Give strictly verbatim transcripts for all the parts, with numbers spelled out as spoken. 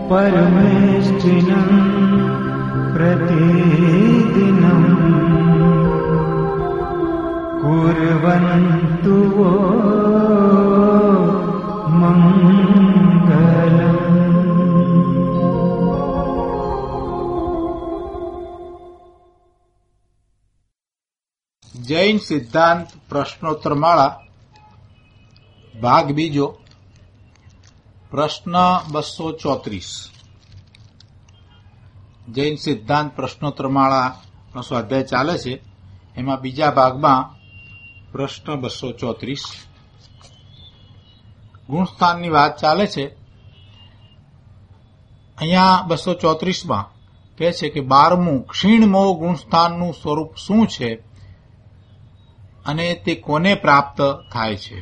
परमेष्ठिनं प्रतिदिनं कुर्वन्तु वो मंगलम्। જૈન સિદ્ધાંત પ્રશ્નોત્તર માળા ભાગ બીજો પ્રશ્ન બસો ચોત્રીસ. જૈન સિદ્ધાંત પ્રશ્નોત્તર માળાનો સ્વાધ્યાય ચાલે છે, એમાં બીજા ભાગમાં પ્રશ્ન બસો ચોત્રીસ ગુણસ્થાનની વાત ચાલે છે. અહીંયા બસો ચોત્રીસમાં કહે છે કે બારમું ક્ષીણમોહ ગુણસ્થાનનું સ્વરૂપ શું છે અને તે કોને પ્રાપ્ત થાય છે?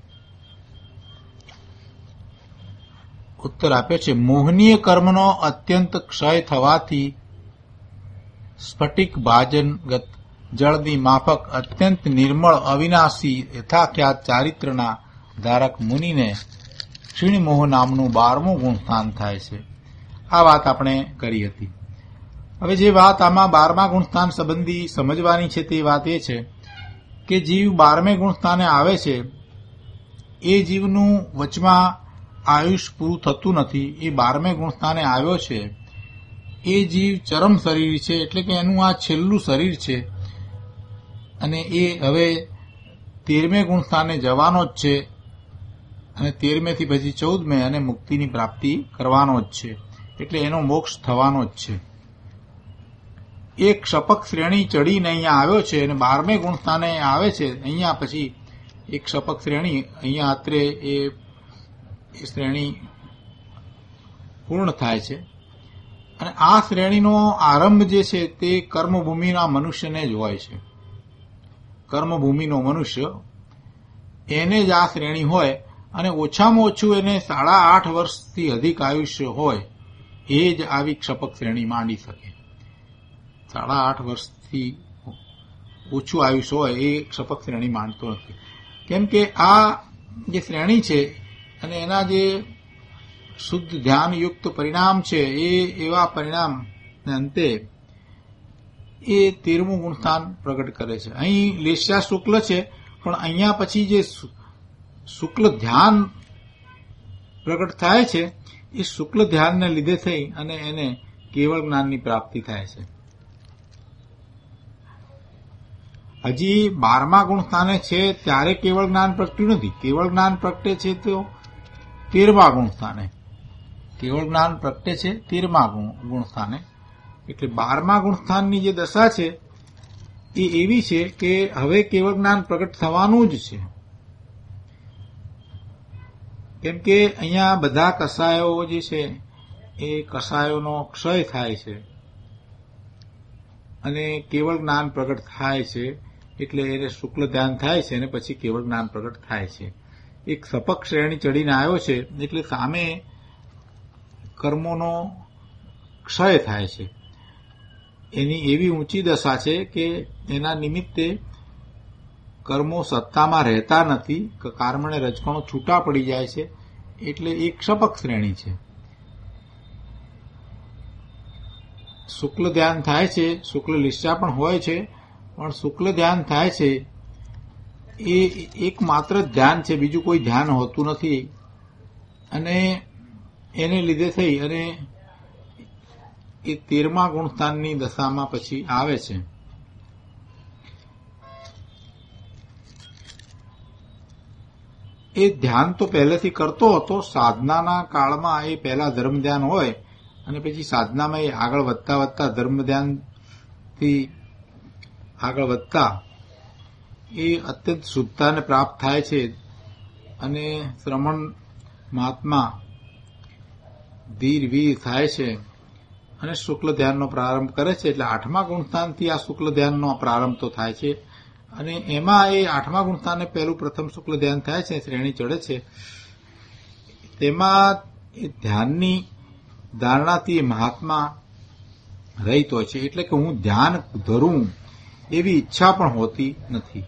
ઉત્તર આપ્યો છે, મોહનીય કર્મનો અત્યંત ક્ષય થવાથી સ્ફટિક ભાજનગત જળની માફક અત્યંત નિર્મળ અવિનાશી યથાખ્યાત ચારિત્રના ધારક મુનિને ક્ષીણમોહ નામનું બારમું ગુણસ્થાન થાય છે. આ વાત આપણે કરી હતી. હવે જે વાત આમાં બારમા ગુણસ્થાન સંબંધી સમજવાની છે તે વાત એ છે કે જીવ બારમે ગુણસ્થાને આવે છે, એ જીવનું વચમાં આયુષ પૂરું થતું નથી. એ બારમે ગુણસ્થાને આવ્યો છે, એ જીવ ચરમ શરીર છે, એટલે કે એનું આ છેલ્લું શરીર છે અને એ હવે તેરમે ગુણસ્થાને જવાનો જ છે અને તેરમેથી પછી ચૌદમે અને મુક્તિની પ્રાપ્તિ કરવાનો જ છે, એટલે એનો મોક્ષ થવાનો જ છે. એક ક્ષપક શ્રેણી ચડીને અહીંયા આવ્યો છે અને બારમે ગુણસ્થાને આવે છે. અહીંયા પછી એક ક્ષપક શ્રેણી અહીંયા અત્રે એ શ્રેણી પૂર્ણ થાય છે અને આ શ્રેણીનો આરંભ જે છે તે કર્મભૂમિના મનુષ્યને જ હોય છે. કર્મભૂમિનો મનુષ્ય એને જ આ શ્રેણી હોય અને ઓછામાં ઓછું એને સાડા આઠ વર્ષથી અધિક આયુષ્ય હોય એ જ આવી ક્ષપક શ્રેણી માંડી શકે. સાડા આઠ વર્ષથી ઓછું આયુષ્ય હોય એ ક્ષપક શ્રેણી માંડતો નથી. કેમ કે આ જે શ્રેણી છે અને એના જે શુદ્ધ ધ્યાનયુક્ત પરિણામ છે એ એવા પરિણામને અંતે એ તેરમું ગુણસ્થાન પ્રગટ કરે છે. અહીં લેસ્યા શુક્લ છે, પણ અહીંયા પછી જે શુક્લ ધ્યાન પ્રગટ થાય છે એ શુક્લ ધ્યાનને લીધે થઈ અને એને કેવળ જ્ઞાનની પ્રાપ્તિ થાય છે. હજી બારમા ગુણસ્થાને છે ત્યારે કેવળ જ્ઞાન પ્રગટ્યું નથી. કેવળ જ્ઞાન પ્રગટે છે તો તેરમા ગુણસ્થાને. કેવળ જ્ઞાન પ્રગટે છે તેરમા ગુણસ્થાને. એટલે બારમા ગુણસ્થાનની જે દશા છે એ એવી છે કે હવે કેવળ જ્ઞાન પ્રગટ થવાનું જ છે. કેમ કે અહીંયા બધા કસાયો જે છે એ કસાયોનો ક્ષય થાય છે અને કેવળ જ્ઞાન પ્રગટ થાય છે, એટલે એને શુક્લ ધ્યાન થાય છે અને પછી કેવળ જ્ઞાન પ્રગટ થાય છે. એક સપક શ્રેણી ચડીને આવ્યો છે એટલે સામે કર્મોનો ક્ષય થાય છે. એની એવી ઊંચી દશા છે કે એના નિમિત્તે કર્મો સત્તામાં રહેતા નથી, કર્મને રજકણો છૂટા પડી જાય છે, એટલે એક સપક શ્રેણી છે. શુક્લ ધ્યાન થાય છે, શુક્લ લિસ્સા પણ હોય છે, પણ શુક્લ ધ્યાન થાય છે એ એકમાત્ર ધ્યાન છે, બીજું કોઈ ધ્યાન હોતું નથી અને એને લીધે થઈ અને એ તેરમા ગુણસ્થાનની દશામાં પછી આવે છે. એ ધ્યાન તો પહેલેથી કરતો હતો. સાધનાના કાળમાં એ પહેલા ધર્મ ધ્યાન હોય અને પછી સાધનામાં એ આગળ વધતા વધતા ધર્મ ધ્યાનથી આગળ વધતા એ અત્યંત શુદ્ધતાને પ્રાપ્ત થાય છે અને શ્રમણ મહાત્મા ધીર વીર થાય છે અને શુક્લ ધ્યાનનો પ્રારંભ કરે છે. એટલે આઠમા ગુણસ્થાનથી આ શુક્લ ધ્યાનનો પ્રારંભ તો થાય છે અને એમાં એ આઠમા ગુણસ્થાને પહેલું પ્રથમ શુક્લ ધ્યાન થાય છે, શ્રેણી ચડે છે. તેમાં એ ધ્યાનની ધારણાથી એ મહાત્મા રહિત હોય છે. એટલે કે હું ધ્યાન ધરું એવી ઈચ્છા પણ હોતી નથી.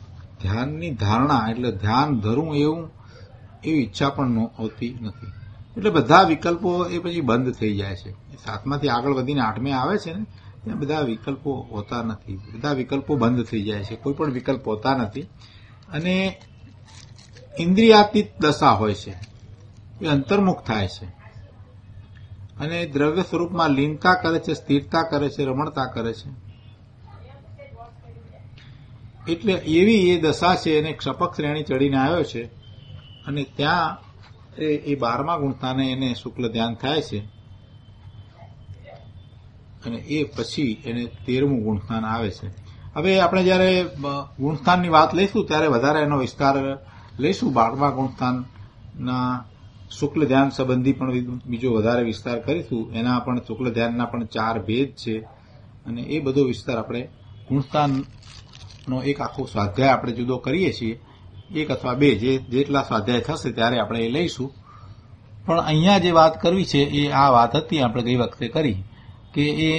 ધ્યાનની ધારણા એટલે ધ્યાન ધરું એવું એવી ઈચ્છા પણ હોતી નથી. એટલે બધા વિકલ્પો એ પછી બંધ થઈ જાય છે. સાતમાંથી આગળ વધીને આઠમે આવે છે ને ત્યાં બધા વિકલ્પો હોતા નથી, બધા વિકલ્પો બંધ થઈ જાય છે, કોઈ પણ વિકલ્પ હોતા નથી. અને ઇન્દ્રિયાતીત દશા હોય છે, એ અંતર્મુખ થાય છે અને દ્રવ્ય સ્વરૂપમાં લીનતા કરે છે, સ્થિરતા કરે છે, રમણતા કરે છે. એટલે એવી એ દશા છે એને ક્ષપક શ્રેણી ચડીને આવ્યો છે અને ત્યાં એ બારમા ગુણસ્થાને એને શુક્લ ધ્યાન થાય છે અને એ પછી એને તેરમું ગુણસ્થાન આવે છે. હવે આપણે જયારે ગુણસ્થાનની વાત લઈશું ત્યારે વધારે એનો વિસ્તાર લઈશું. બારમા ગુણસ્થાનના શુક્લ ધ્યાન સંબંધી પણ બીજો વધારે વિસ્તાર કરીશું. એના પણ શુક્લ ધ્યાનના પણ ચાર ભેદ છે અને એ બધો વિસ્તાર આપણે ગુણસ્થાનનો એક આખો સ્વાધ્યાય આપણે જુદો કરીએ છીએ, એક અથવા બે, જે જેટલા સ્વાધ્યાય થશે ત્યારે આપણે એ લઈશું. પણ અહીંયા જે વાત કરવી છે એ આ વાત હતી આપણે ગઈ વખતે કરી કે એ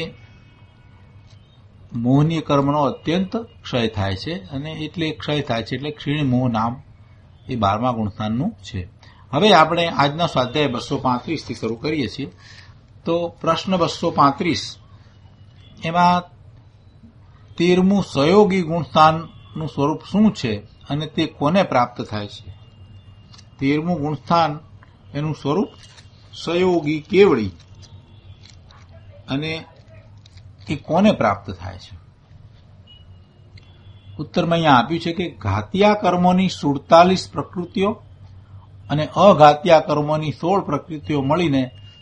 મોહનીય કર્મનો અત્યંત ક્ષય થાય છે અને એટલે ક્ષય થાય છે એટલે ક્ષીણ મોહ નામ એ બારમા ગુણસ્થાનનું છે. હવે આપણે આજના સ્વાધ્યાય બસો પાંત્રીસ થી શરૂ કરીએ છીએ. તો પ્રશ્ન બસો પાંત્રીસ એમાં તેરમું સહયોગી ગુણસ્થાનનું સ્વરૂપ શું છે અને તે કોને પ્રાપ્ત થાય છે? તેરમું ગુણસ્થાન એનું સ્વરૂપ સહયોગી કેવળી અને એ કોને પ્રાપ્ત થાય છે? ઉત્તરમાં અહીંયા આપ્યું છે કે ઘાતિયા કર્મોની સુડતાલીસ પ્રકૃતિઓ અને અઘાતિયા કર્મોની સોળ પ્રકૃતિઓ મળીને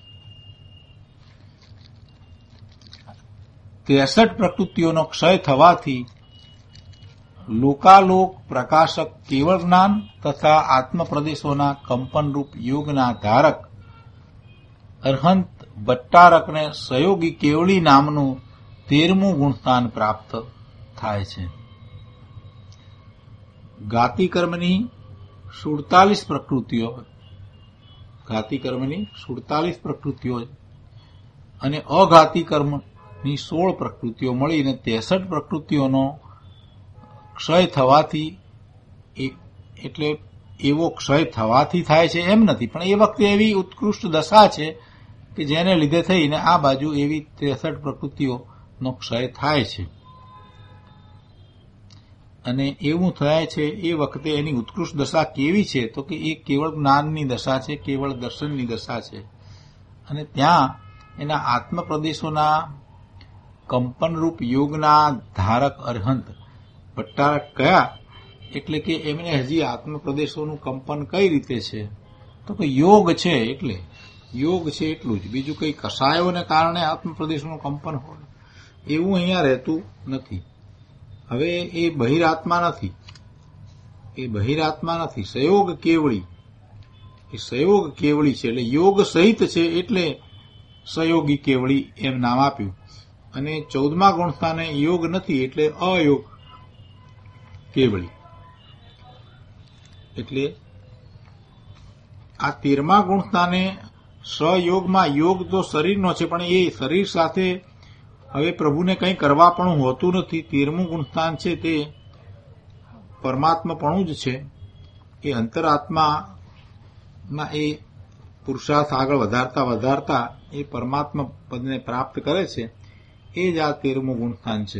ત્રેસઠ પ્રકૃતિઓનો ક્ષય થવાથી લોકાલોક પ્રકાશક કેવળ જ્ઞાન તથા આત્મપ્રદેશોના કંપનરૂપ યોગના ધારક અરહંત ભટ્ટારકને સહયોગી કેવળી નામનું તેરમું ગુણસ્થાન પ્રાપ્ત થાય છે. ઘાતી કર્મની સુડતાલીસ પ્રકૃતિઓ ઘાતી કર્મની સુડતાલીસ પ્રકૃતિઓ અને અઘાતી કર્મની સોળ પ્રકૃતિઓ મળીને ત્રેસઠ પ્રકૃતિઓનો ક્ષય થવાથી, એટલે એવો ક્ષય થવાથી થાય છે એમ નથી, પણ એ વખતે એવી ઉત્કૃષ્ટ દશા છે કે જેને લીધે થઈને આ બાજુ એવી ત્રેસઠ પ્રકૃતિઓનો ક્ષય થાય છે. અને એવું થાય છે એ વખતે એની ઉત્કૃષ્ટ દશા કેવી છે? તો કે એ કેવળ જ્ઞાનની દશા છે, કેવળ દર્શનની દશા છે. અને ત્યાં એના આત્મપ્રદેશોના કંપનરૂપ યોગના ધારક અરહંત ભટ્ટારક કયા? એટલે કે એમને હજી આત્મપ્રદેશોનું કંપન કઈ રીતે છે? તો કે યોગ છે, એટલે યોગ છે એટલું જ, બીજું કઈ કષાયોને કારણે આત્મપ્રદેશોનું કંપન હોય એવું અહીંયા રહેતું નથી. હવે એ બહિરાત્મા નથી, એ બહિરાત્મા નથી, સહયોગ કેવળી, એ સહયોગ કેવળી છે, એટલે યોગ સહિત છે એટલે સહયોગી કેવળી એમ નામ આપ્યું. અને ચૌદમા ગુણસ્થાને યોગ નથી એટલે અયોગ કેવળી. એટલે આ તેરમા ગુણસ્થાને સહયોગમાં યોગ તો શરીરનો છે, પણ એ શરીર સાથે હવે પ્રભુને કંઈ કરવા પણ હોતું નથી. તેરમું ગુણસ્થાન છે તે પરમાત્માપણું જ છે. એ અંતરાત્મામાં એ પુરુષાર્થ આગળ વધારતા વધારતા એ પરમાત્મા પદને પ્રાપ્ત કરે છે. એ જ આ તેરમું ગુણસ્થાન છે.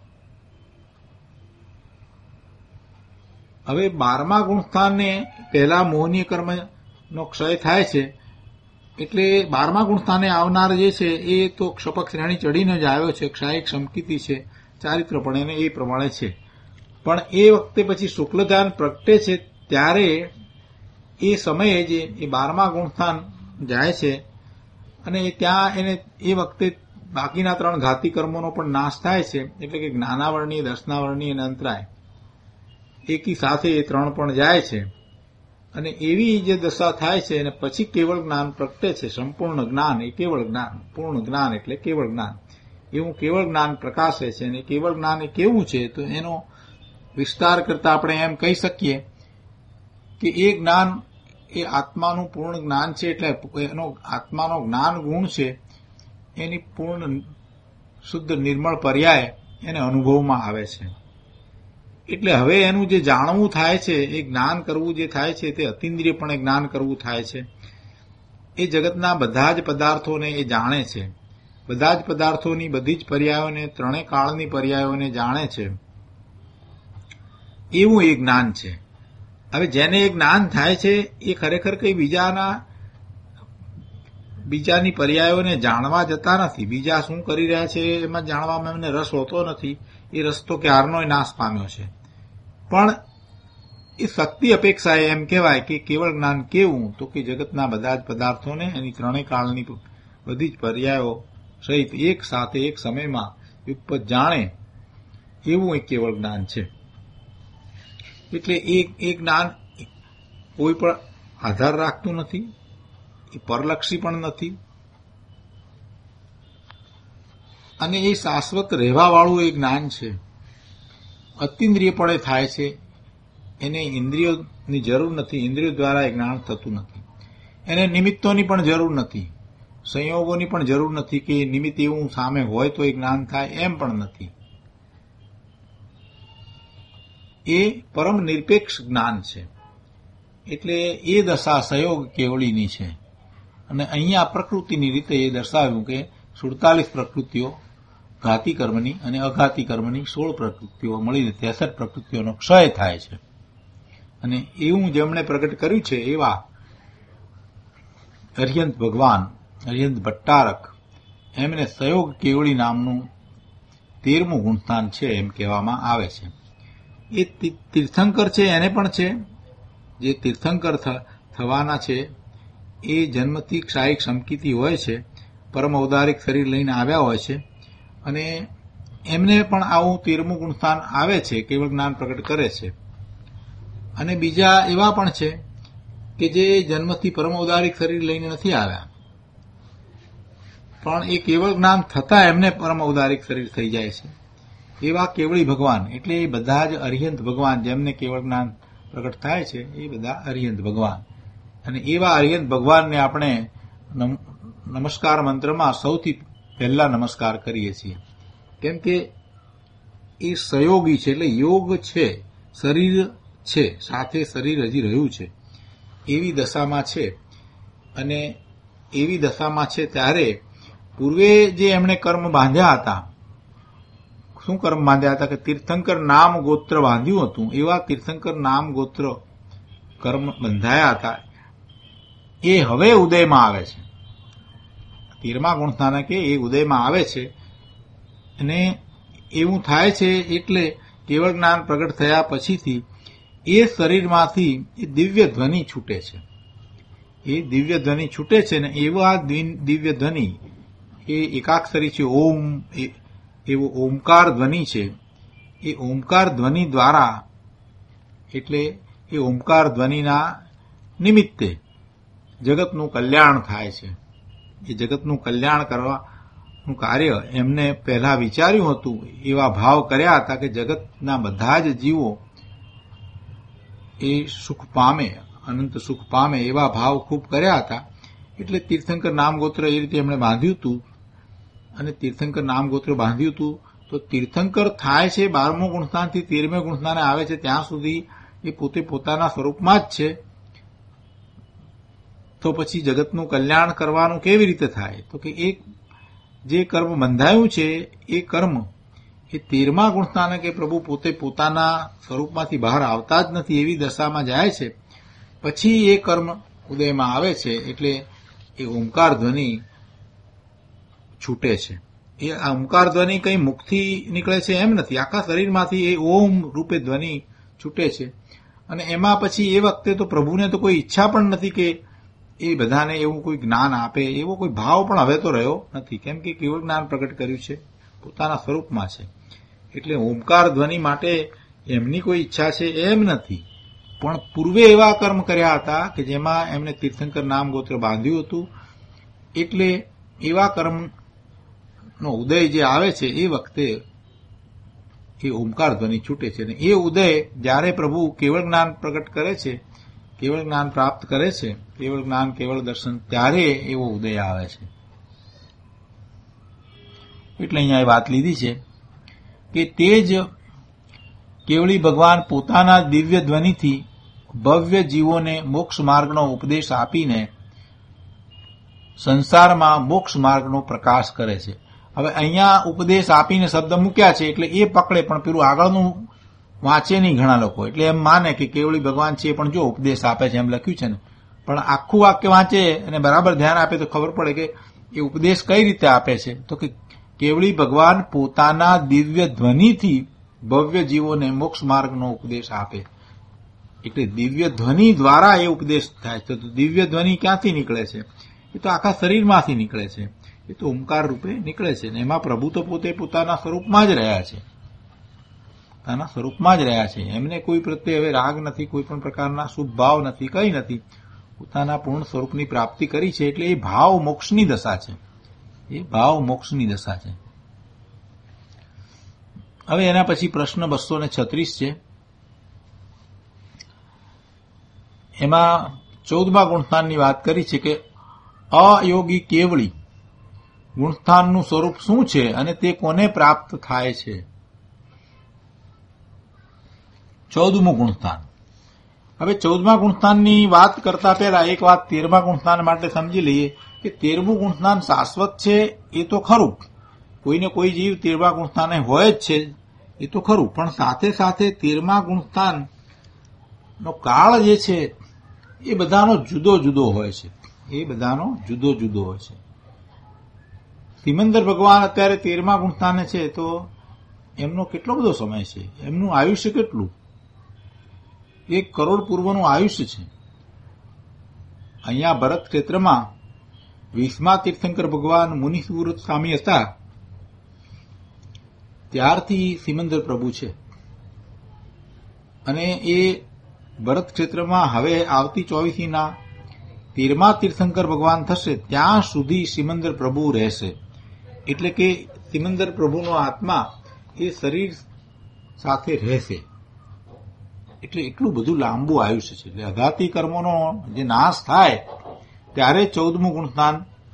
હવે બારમા ગુણસ્થાનને પહેલા મોહનીય કર્મનો ક્ષય થાય છે, એટલે બારમા ગુણસ્થાને આવનાર જે છે એ તો ક્ષપક શ્રેણી ચડીને જ આવ્યો છે, ક્ષાયિક સમકીતિ છે, ચારિત્ર પણ એને એ પ્રમાણે છે. પણ એ વખતે પછી શુક્લ ધ્યાન પ્રગટે છે ત્યારે એ સમયે જે એ બારમા ગુણસ્થાન જાય છે અને ત્યાં એને એ વખતે બાકીના ત્રણ ઘાતી કર્મોનો પણ નાશ થાય છે. એટલે કે જ્ઞાનાવરણીય, દર્શનાવરણીય અને અંતરાય એકી સાથે એ ત્રણ પણ જાય છે. અને એવી જે દશા થાય છે અને પછી કેવળ જ્ઞાન પ્રગટે છે. સંપૂર્ણ જ્ઞાન એ કેવળ જ્ઞાન, પૂર્ણ જ્ઞાન એટલે કેવળ જ્ઞાન, એવું કેવળ જ્ઞાન પ્રકાશે છે. અને કેવળ જ્ઞાન એ કેવું છે? તો એનો વિસ્તાર કરતા આપણે એમ કહી શકીએ કે એ જ્ઞાન એ આત્માનું પૂર્ણ જ્ઞાન છે, એટલે એનો આત્માનો જ્ઞાન ગુણ છે એની પૂર્ણ શુદ્ધ નિર્મળ પર્યાય એને અનુભવમાં આવે છે. એટલે હવે એનું જે જાણવું થાય છે, એ જ્ઞાન કરવું જે થાય છે તે અતિન્દ્રિયપણે જ્ઞાન કરવું થાય છે. એ જગતના બધા જ પદાર્થોને એ જાણે છે, બધા જ પદાર્થોની બધી જ પર્યાયોને, ત્રણેય કાળની પર્યાયોને જાણે છે, એવું એ જ્ઞાન છે. હવે જેને એ જ્ઞાન થાય છે એ ખરેખર કઈ બીજાના બીજાની પર્યાયોને જાણવા જતા નથી. બીજા શું કરી રહ્યા છે એમાં જાણવામાં એમને રસ હોતો નથી. એ રસ તો ક્યારનોય નાશ પામ્યો છે. પણ એ શક્તિ અપેક્ષાએ એમ કહેવાય કે કેવળ જ્ઞાન કેવું, તો કે જગતના બધા જ પદાર્થોને એની ત્રણેય કાળની બધી જ પર્યાયો સહિત એક સાથે એક સમયમાં યુગપત જાણે એવું એક કેવળ જ્ઞાન છે. એટલે એ જ્ઞાન કોઈ પણ આધાર રાખતું નથી, એ પરલક્ષી પણ નથી, અને એ શાશ્વત રહેવાવાળું એ જ્ઞાન છે. અતિન્દ્રિયપણે થાય છે, એને ઇન્દ્રિયોની જરૂર નથી, ઇન્દ્રિયો દ્વારા એ જ્ઞાન થતું નથી. એને નિમિત્તોની પણ જરૂર નથી, સંયોગોની પણ જરૂર નથી કે નિમિત્ત એવું સામે હોય તો એ જ્ઞાન થાય, એમ પણ નથી. એ પરમ નિરપેક્ષ જ્ઞાન છે. એટલે એ દશા સહયોગ કેવળીની છે. અને અહીંયા પ્રકૃતિની રીતે એ દર્શાવ્યું કે સુડતાલીસ પ્રકૃતિઓ ઘાતી કર્મની અને અઘાતી કર્મની સોળ પ્રકૃતિઓ મળીને ત્રેસઠ પ્રકૃતિઓનો ક્ષય થાય છે. અને એવું જેમણે પ્રગટ કર્યું છે એવા અર્યંત ભગવાન, અર્યંત ભટ્ટારક, એમને સહયોગ કેવળી નામનું તેરમું ગુણસ્થાન છે એમ કહેવામાં આવે છે. એ તીર્થંકર છે એને પણ છે. જે તીર્થંકર થવાના છે એ જન્મથી ક્ષાયિક સમકીતી હોય છે, પરમ ઔદારિક શરીર લઈને આવ્યા હોય છે, અને એમને પણ આવું તેરમું ગુણસ્થાન આવે છે, કેવળ જ્ઞાન પ્રગટ કરે છે. અને બીજા એવા પણ છે કે જે જન્મથી પરમ ઔદારિક શરીર લઈને નથી આવ્યા, પણ એ કેવળ જ્ઞાન થતા એમને પરમ ઔદારિક શરીર થઈ જાય છે. એવા કેવળી ભગવાન, એટલે એ બધા જ અરિહંત ભગવાન જેમને કેવળ જ્ઞાન પ્રગટ થાય છે એ બધા અરિહંત ભગવાન. અને એવા અરિહંત ભગવાનને આપણે નમસ્કાર મંત્રમાં સૌથી પહેલા નમસ્કાર કરીએ છીએ, કેમ કે એ સહયોગી છે. એટલે યોગ છે, શરીર છે, સાથે શરીર હજી રહ્યું છે એવી દશામાં છે. અને એવી દશામાં છે ત્યારે પૂર્વે જે એમણે કર્મ બાંધ્યા હતા, શું કર્મ બાંધ્યા હતા કે તીર્થંકર નામ ગોત્ર બાંધ્યું હતું, એવા તીર્થંકર નામ ગોત્ર કર્મ બંધાયા હતા, એ હવે ઉદયમાં આવે છે. તેરમા ગુણસ્થાનકે એ ઉદયમાં આવે છે. અને એવું થાય છે એટલે કેવળ જ્ઞાન પ્રગટ થયા પછીથી એ શરીરમાંથી એ દિવ્ય ધ્વનિ છૂટે છે. એ દિવ્ય ધ્વનિ છૂટે છે ને એવા દિવ્ય ધ્વનિ એ એકાક્ષરી છે, ઓમ, એવો ઓમકાર ધ્વનિ છે. એ ઓમકાર ધ્વનિ દ્વારા, એટલે એ ઓમકાર ધ્વનિના નિમિત્તે જગતનું કલ્યાણ થાય છે. એ જગતનું કલ્યાણ કરવાનું કાર્ય એમને પહેલા વિચાર્યું હતું, એવા ભાવ કર્યા હતા કે જગતના બધા જ જીવો એ સુખ પામે, અનંત સુખ પામે, એવા ભાવ ખૂબ કર્યા હતા. એટલે તીર્થંકર નામ ગોત્ર એ રીતે એમણે બાંધ્યું હતું. અને તીર્થંકર નામ ગોત્ર બાંધ્યું હતું તો તીર્થંકર થાય છે બારમો ગુણસ્થાનથી તેરમે ગુણસ્થાને આવે છે ત્યાં સુધી એ પોતે પોતાના સ્વરૂપમાં જ છે. તો પછી જગતનું કલ્યાણ કરવાનું કેવી રીતે થાય? તો કે એક જે કર્મ બંધાયું છે એ કર્મ એ તેરમા ગુણસ્થાને કે પ્રભુ પોતે પોતાના સ્વરૂપમાંથી બહાર આવતા જ નથી એવી દશામાં જાય છે. પછી એ કર્મ ઉદયમાં આવે છે એટલે એ ઓમકાર ધ્વનિ છૂટે છે. એ આ ઓમકાર ધ્વનિ કઈ મુખથી નીકળે છે એમ નથી, આખા શરીરમાંથી એ ઓમ રૂપે ધ્વનિ છૂટે છે. અને એમાં પછી એ વખતે તો પ્રભુને તો કોઈ ઈચ્છા પણ નથી કે એ બધાને એવું કોઈ જ્ઞાન આપે, એવો કોઈ ભાવ પણ હવે તો રહ્યો નથી, કેમ કે કેવળ જ્ઞાન પ્રગટ કર્યું છે, પોતાના સ્વરૂપમાં છે. એટલે ઓમકાર ધ્વનિ માટે એમની કોઈ ઈચ્છા છે એમ નથી. પણ પૂર્વે એવા કર્મ કર્યા હતા કે જેમાં એમને તીર્થંકર નામ ગોત્ર બાંધ્યું હતું. એટલે એવા કર્મનો ઉદય જે આવે છે એ વખતે એ ઓમકાર ધ્વનિ છૂટે છે. અને એ ઉદય જ્યારે પ્રભુ કેવળ જ્ઞાન પ્રગટ કરે છે, કેવળ જ્ઞાન પ્રાપ્ત કરે છે, કેવળ જ્ઞાન કેવળ દર્શન, ત્યારે એવો ઉદય આવે છે. એટલે અહીંયા એ વાત લીધી છે કે તે જ કેવળી ભગવાન પોતાના દિવ્ય ધ્વનિથી ભવ્ય જીવોને મોક્ષ માર્ગનો ઉપદેશ આપીને સંસારમાં મોક્ષ માર્ગનો પ્રકાશ કરે છે. હવે અહીંયા ઉપદેશ આપીને શબ્દ મૂક્યા છે એટલે એ પકડે, પણ પેલું આગળનું વાંચે નહીં ઘણા લોકો, એટલે એમ માને કે કેવળી ભગવાન છે પણ જો ઉપદેશ આપે છે એમ લખ્યું છે ને, પણ આખું વાક્ય વાંચે અને બરાબર ધ્યાન આપે તો ખબર પડે કે એ ઉપદેશ કઈ રીતે આપે છે. તો કે કેવળી ભગવાન પોતાના દિવ્ય ધ્વનિથી ભવ્ય જીવોને મોક્ષ માર્ગનો ઉપદેશ આપે. એટલે દિવ્ય ધ્વનિ દ્વારા એ ઉપદેશ થાય છે. તો દિવ્ય ધ્વનિ ક્યાંથી નીકળે છે? એ તો આખા શરીરમાંથી નીકળે છે. એ તો ઓમકાર રૂપે નીકળે છે. ને એમાં પ્રભુ તો પોતે પોતાના સ્વરૂપમાં જ રહ્યા છે, પોતાના સ્વરૂપમાં જ રહ્યા છે. એમને કોઈ પ્રત્યે હવે રાગ નથી, કોઈ પણ પ્રકારના શુભ ભાવ નથી, કઈ નથી. પોતાના પૂર્ણ સ્વરૂપની પ્રાપ્તિ કરી છે એટલે એ ભાવ મોક્ષની દશા છે. એ ભાવ મોક્ષની દશા છે. હવે એના પછી પ્રશ્ન બસો ને છત્રીસ છે. એમાં ચૌદમા ગુણસ્થાનની વાત કરી છે કે અયોગી કેવળી ગુણસ્થાનનું સ્વરૂપ શું છે અને તે કોને પ્રાપ્ત થાય છે. ચૌદમું ગુણસ્થાન. હવે ચૌદમા ગુણસ્થાનની વાત કરતા પહેલા એક વાત તેરમા ગુણસ્થાન માટે સમજી લઈએ કે તેરમું ગુણસ્થાન શાશ્વત છે એ તો ખરું, કોઈને કોઈ જીવ તેરમા ગુણસ્થાને હોય જ છે એ તો ખરું, પણ સાથે સાથે તેરમા ગુણસ્થાનનો કાળ જે છે એ બધાનો જુદો જુદો હોય છે. એ બધાનો જુદો જુદો હોય છે. સિમંદર ભગવાન અત્યારે તેરમા ગુણસ્થાને છે તો એમનો કેટલો બધો સમય છે, એમનું આયુષ્ય કેટલું? એક કરોડ પૂર્વનું આયુષ્ય છે. અહીંયા ભરત ક્ષેત્રમાં વીસમા તીર્થંકર ભગવાન મુનિસુવ્રત સ્વામી હતા ત્યારથી સિમંદર પ્રભુ છે, અને એ ભરત ક્ષેત્રમાં હવે આવતી ચોવીસીના તેરમા તીર્થંકર ભગવાન થશે ત્યાં સુધી સિમંદર પ્રભુ રહેશે. એટલે કે સિમંદર પ્રભુનો આત્મા એ શરીર સાથે રહેશે. એટલે એટલું બધું લાંબુ આયુષ્ય છે. એટલે અઘાતી કર્મોનો જે નાશ થાય ત્યારે ચૌદમું ગુણસ્થાન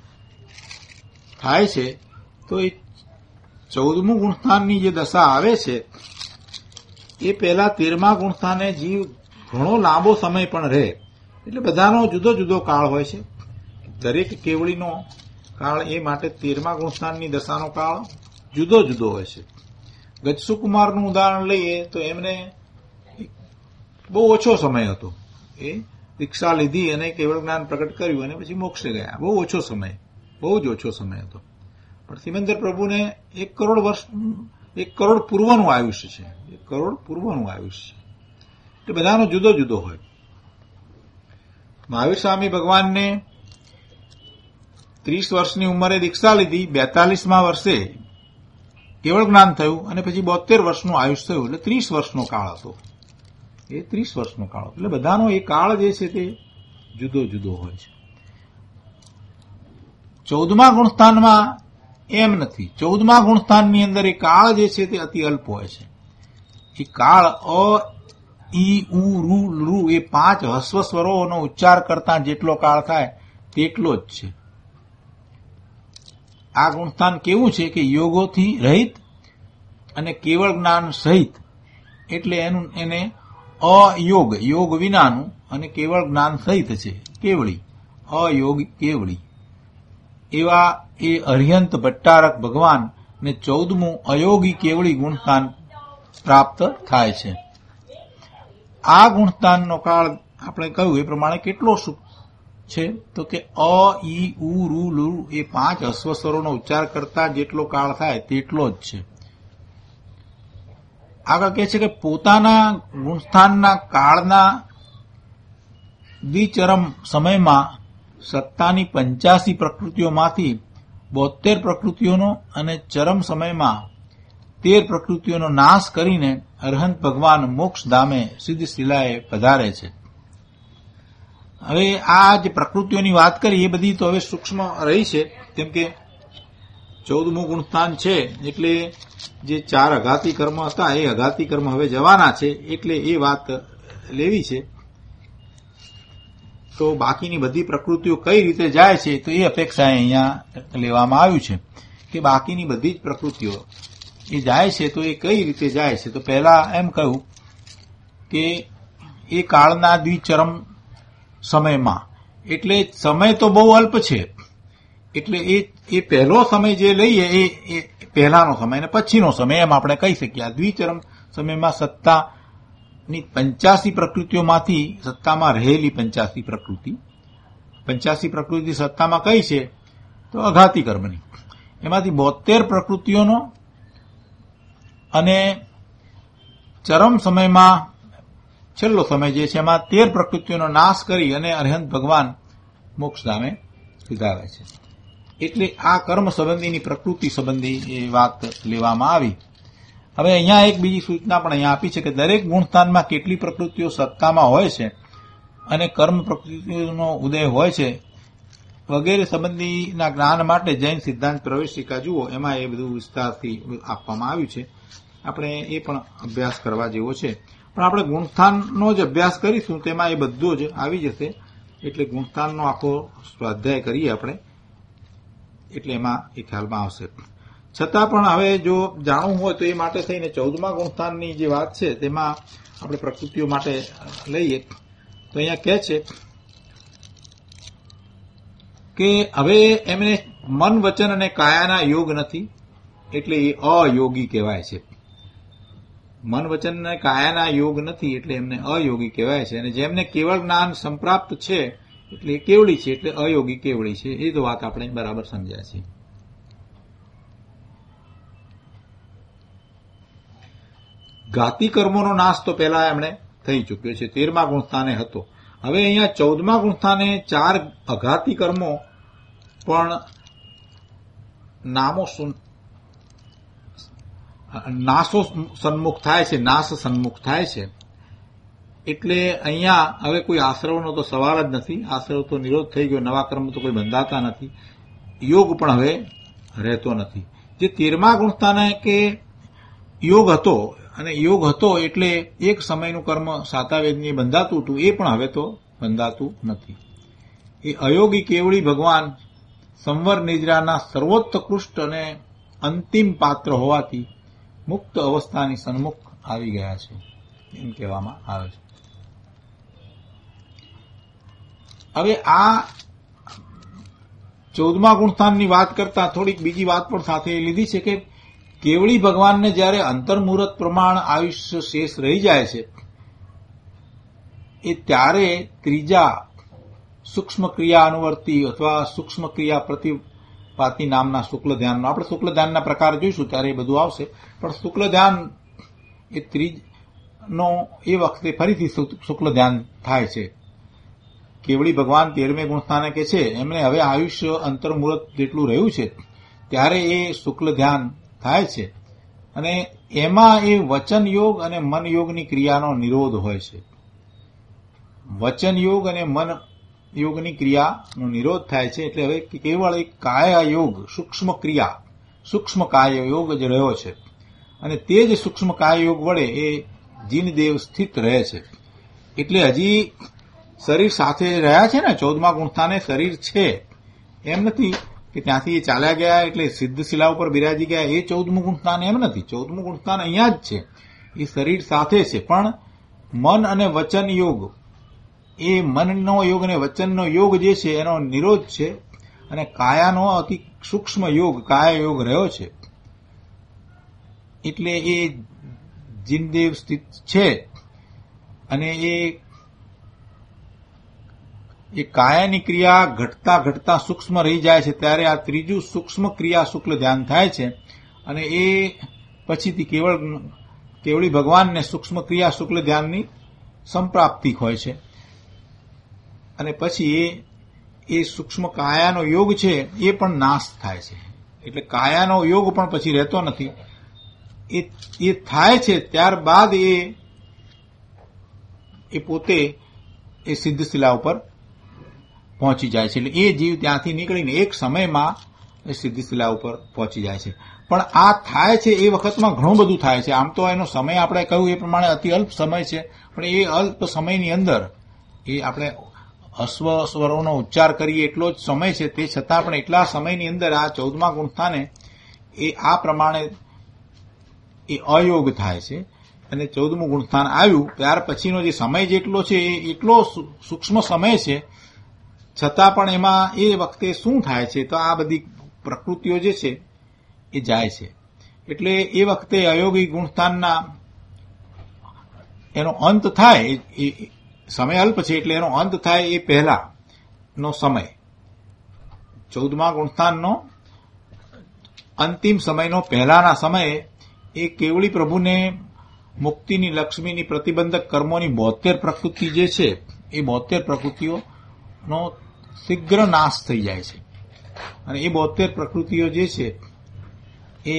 થાય છે. તો એ ચૌદમું ગુણસ્થાનની જે દશા આવે છે એ પહેલા તેરમા ગુણસ્થાને જીવ ઘણો લાંબો સમય પણ રહે. એટલે બધાનો જુદો જુદો કાળ હોય છે. દરેક કેવળીનો કાળ એ માટે તેરમા ગુણસ્થાનની દશાનો કાળ જુદો જુદો હોય છે. ગજસુકુમારનું ઉદાહરણ લઈએ તો એમને બહુ ઓછો સમય હતો. એ દીક્ષા લીધી અને કેવળ જ્ઞાન પ્રગટ કર્યું અને પછી મોક્ષે ગયા. બહુ ઓછો સમય, બહુ જ ઓછો સમય હતો. પણ સિમંદર પ્રભુને એક કરોડ વર્ષ એક કરોડ પૂર્વનું આયુષ્ય છે. એક કરોડ પૂર્વનું આયુષ્ય છે. એટલે બધાનો જુદો જુદો હોય. મહાવીર સ્વામી ભગવાનને ત્રીસ વર્ષની ઉંમરે દીક્ષા લીધી, બેતાલીસમાં વર્ષે કેવળ જ્ઞાન થયું અને પછી બોતેર વર્ષનું આયુષ્ય થયું. એટલે ત્રીસ વર્ષનો કાળ હતો. એ ત્રીસ વર્ષનો કાળ. એટલે બધાનો એ કાળ જે છે તે જુદો જુદો હોય છે. ચૌદમા ગુણસ્થાનમાં એમ નથી. ચૌદમા ગુણસ્થાનની અંદર એ કાળ જે છે તે અતિ અલ્પ હોય છે. એ કાળ અ ઈ ઉ રૂ રૂ એ પાંચ હસ્વ સ્વરોનો ઉચ્ચાર કરતા જેટલો કાળ થાય તેટલો જ છે. આ ગુણસ્થાન કેવું છે કે યોગોથી રહિત અને કેવળ જ્ઞાન સહિત. એટલે એનું એને અયોગ, યોગ વિનાનું અને કેવળ જ્ઞાન સહિત છે કેવળી, અયોગ કેવળી. એવા એ અર્યંત ભટ્ટારક ભગવાન ને ચૌદમું અયોગી કેવળી ગુણસ્થાન પ્રાપ્ત થાય છે. આ ગુણસ્થાનનો કાળ આપણે કહ્યું એ પ્રમાણે કેટલો છે તો કે અ ઈ ઉ રૂ લુ એ પાંચ અશ્વસ્વરોનો ઉચ્ચાર કરતા જેટલો કાળ થાય તેટલો જ છે. આગળ કહે છે કે પોતાના ગુણસ્થાનના કાળના દ્વિચરમ સમયમાં સત્તાની પંચ્યાસી પ્રકૃતિઓમાંથી બોતેર પ્રકૃતિઓનો અને ચરમ સમયમાં તેર પ્રકૃતિઓનો નાશ કરીને અરહંત ભગવાન મોક્ષધામે સિદ્ધ શિલાએ પધારે છે. હવે આ જે પ્રકૃતિઓની વાત કરી એ બધી તો હવે સૂક્ષ્મ રહી છે, કેમ કે ચૌદમું ગુણસ્થાન છે એટલે જે ચાર અઘાતી કર્મ હતા એ અઘાતી કર્મ હવે જવાના છે એટલે એ વાત લેવી છે. તો બાકીની બધી પ્રકૃતિઓ કઈ રીતે જાય છે તો એ અપેક્ષાએ અહીંયા લેવામાં આવ્યું છે કે બાકીની બધી જ પ્રકૃતિઓ એ જાય છે તો એ કઈ રીતે જાય છે. તો પહેલા એમ કહ્યું કે એ કાળના દ્વિચરમ સમયમાં, એટલે સમય તો બહુ અલ્પ છે એટલે એ એ પહેલો સમય જે લઈએ એ એ પહેલાનો સમય અને પછીનો સમય એમ આપણે કહી શકીએ. આ દ્વિચરમ સમયમાં સત્તાની પંચ્યાસી પ્રકૃતિઓમાંથી સત્તામાં રહેલી પંચ્યાસી પ્રકૃતિ પંચ્યાસી પ્રકૃતિ સત્તામાં કઈ છે તો અઘાતી કર્મની, એમાંથી બોતેર પ્રકૃતિઓનો અને ચરમ સમયમાં છેલ્લો સમય જે છે એમાં તેર પ્રકૃતિઓનો નાશ કરી અને અરહંત ભગવાન મોક્ષધામે સિધાવે છે. એટલે આ કર્મ સંબંધીની પ્રકૃતિ સંબંધી એ વાત લેવામાં આવી. હવે અહીંયા એક બીજી સૂચના પણ અહીંયા આપી છે કે દરેક ગુણસ્થાનમાં કેટલી પ્રકૃતિઓ સત્તામાં હોય છે અને કર્મ પ્રકૃતિનો ઉદય હોય છે વગેરે સંબંધીના જ્ઞાન માટે જૈન સિદ્ધાંત પ્રવેશિકા જુઓ, એમાં એ બધું વિસ્તારથી આપવામાં આવ્યું છે. આપણે એ પણ અભ્યાસ કરવા જેવો છે. પણ આપણે ગુણસ્થાનનો જ અભ્યાસ કરીશું તેમાં એ બધું જ આવી જશે. એટલે ગુણસ્થાનનો આખો સ્વાધ્યાય કરીએ આપણે એટલે એમાં એ ખ્યાલમાં આવશે. છતાં પણ હવે જો જાણવું હોય તો એ માટે થઈને ચૌદમા ગુણસ્થાનની જે વાત છે તેમાં આપણે પ્રકૃતિઓ માટે લઈએ તો અહીંયા કહે છે કે હવે એમને મન વચન અને કાયાના યોગ નથી એટલે એ અયોગી કહેવાય છે. મન વચન અને કાયાના યોગ નથી એટલે એમને અયોગી કહેવાય છે. અને જેમને કેવળ જ્ઞાન સંપ્રાપ્ત છે એટલે એ કેવળી છે એટલે અયોગી કેવળી છે. એ તો વાત આપણે બરાબર સમજ્યા છે. ઘાતી કર્મોનો નાશ તો પહેલા એમણે થઈ ચૂક્યો છે, તેરમા ગુણસ્થાને હતો. હવે અહીંયા ચૌદમા ગુણસ્થાને ચાર અઘાતી કર્મો પણ નામો નાશો સન્મુખ થાય છે, નાશ સન્મુખ થાય છે. એટલે અહીંયા હવે કોઈ આશ્રવનો તો સવાલ જ નથી. આશ્રવ તો નિરોધ થઈ ગયો, નવા કર્મ તો કોઈ બંધાતા નથી, યોગ પણ હવે રહેતો નથી. જે તેરમા ગુણસ્થાને કે યોગ હતો અને યોગ હતો એટલે એક સમયનું કર્મ સાતાવેદની બંધાતું હતું એ પણ હવે તો બંધાતું નથી. એ અયોગી કેવળી ભગવાન સંવર નિદ્રાના સર્વોત્કૃષ્ટ અને અંતિમ પાત્ર હોવાથી મુક્ત અવસ્થાની સન્મુખ આવી ગયા છે એમ કહેવામાં આવે છે. હવે આ ચૌદમા ગુણસ્થાનની વાત કરતા થોડીક બીજી વાત પણ સાથે લીધી છે કે કેવળી ભગવાનને જ્યારે અંતર્મુહૂર્ત પ્રમાણ આયુષ્ય શેષ રહી જાય છે એ ત્યારે ત્રીજા સૂક્ષ્મ ક્રિયા અનુવર્તી અથવા સૂક્ષ્મ ક્રિયા પ્રતિપાતી નામના શુક્લ ધ્યાનનો, આપણે શુક્લ ધ્યાનના પ્રકાર જોઈશું ત્યારે એ બધું આવશે, પણ શુક્લ ધ્યાન એ ત્રીજનો એ વખતે ફરીથી શુક્લ ધ્યાન થાય છે. કેવળી ભગવાન તેરમે ગુણસ્થાને કે છે એમને હવે આયુષ્ય અંતર્મુહૂર્ત જેટલું રહ્યું છે ત્યારે એ શુક્લ ધ્યાન થાય છે અને એમાં એ વચન યોગ અને મન યોગની ક્રિયાનો નિરોધ હોય છે. વચન યોગ અને મન યોગની ક્રિયાનો નિરોધ થાય છે એટલે હવે કેવળ એક કાયા યોગ, સૂક્ષ્મ ક્રિયા, સૂક્ષ્મ કાય યોગ જ રહ્યો છે અને તે જ સૂક્ષ્મ કાય યોગ વડે એ જીનદેવ સ્થિત રહે છે. એટલે હજી શરીર સાથે રહ્યા છે ને, ચૌદમા ગુણસ્થાને શરીર છે એમ નથી કે ત્યાંથી એ ચાલ્યા ગયા એટલે સિદ્ધ શિલા ઉપર બિરાજી ગયા, એ ચૌદમું ગુણસ્થાન એમ નથી. ચૌદમું ગુણસ્થાન અહીંયા જ છે, એ શરીર સાથે છે. પણ મન અને વચન યોગ, એ મનનો યોગ અને વચનનો યોગ જે છે એનો નિરોધ છે અને કાયાનો અતિ સૂક્ષ્મ યોગ, કાયા યોગ રહ્યો છે. એટલે એ જીનદેવ સ્થિત છે અને એ એ કાયાની ક્રિયા ઘટતા ઘટતા સૂક્ષ્મ રહી જાય છે ત્યારે આ ત્રીજું સૂક્ષ્મ ક્રિયા શુક્લ ધ્યાન થાય છે અને એ પછીથી કેવળ કેવળી ભગવાનને સૂક્ષ્મ ક્રિયા શુક્લ ધ્યાનની સંપ્રાપ્તિ હોય છે અને પછી એ એ સૂક્ષ્મ કાયાનો યોગ છે એ પણ નાશ થાય છે. એટલે કાયાનો યોગ પણ પછી રહેતો નથી. એ એ થાય છે ત્યારબાદ એ એ પોતે એ સિદ્ધ શિલા ઉપર પહોંચી જાય છે. એટલે એ જીવ ત્યાંથી નીકળીને એક સમયમાં એ સિદ્ધ શિલા ઉપર પહોંચી જાય છે. પણ આ થાય છે એ વખતમાં ઘણું બધું થાય છે. આમ તો એનો સમય આપણે કહ્યું એ પ્રમાણે અતિ અલ્પ સમય છે, પણ એ અલ્પ સમયની અંદર એ આપણે અશ્વ સ્વરોનો ઉચ્ચાર કરીએ એટલો જ સમય છે, તે છતાં પણ એટલા સમયની અંદર આ ચૌદમા ગુણસ્થાને એ આ પ્રમાણે એ અયોગ થાય છે અને ચૌદમું ગુણસ્થાન આવ્યું ત્યાર પછીનો જે સમય જેટલો છે એ એટલો સૂક્ષ્મ સમય છે છતાં પણ એમાં એ વખતે શું થાય છે, તો આ બધી પ્રકૃતિઓ જે છે એ જાય છે. એટલે એ વખતે અયોગી ગુણસ્થાનના એનો અંત થાય, એ સમય અલ્પ છે એટલે એનો અંત થાય એ પહેલાનો સમય, ચૌદમા ગુણસ્થાનનો અંતિમ સમયનો પહેલાના સમયે એ કેવળી પ્રભુને મુક્તિની, લક્ષ્મીની, પ્રતિબંધક કર્મોની બોતેર પ્રકૃતિ જે છે એ બોતેર પ્રકૃતિઓનો શીઘ્ર નાશ થઈ જાય છે. અને એ બોતેર પ્રકૃતિઓ જે છે એ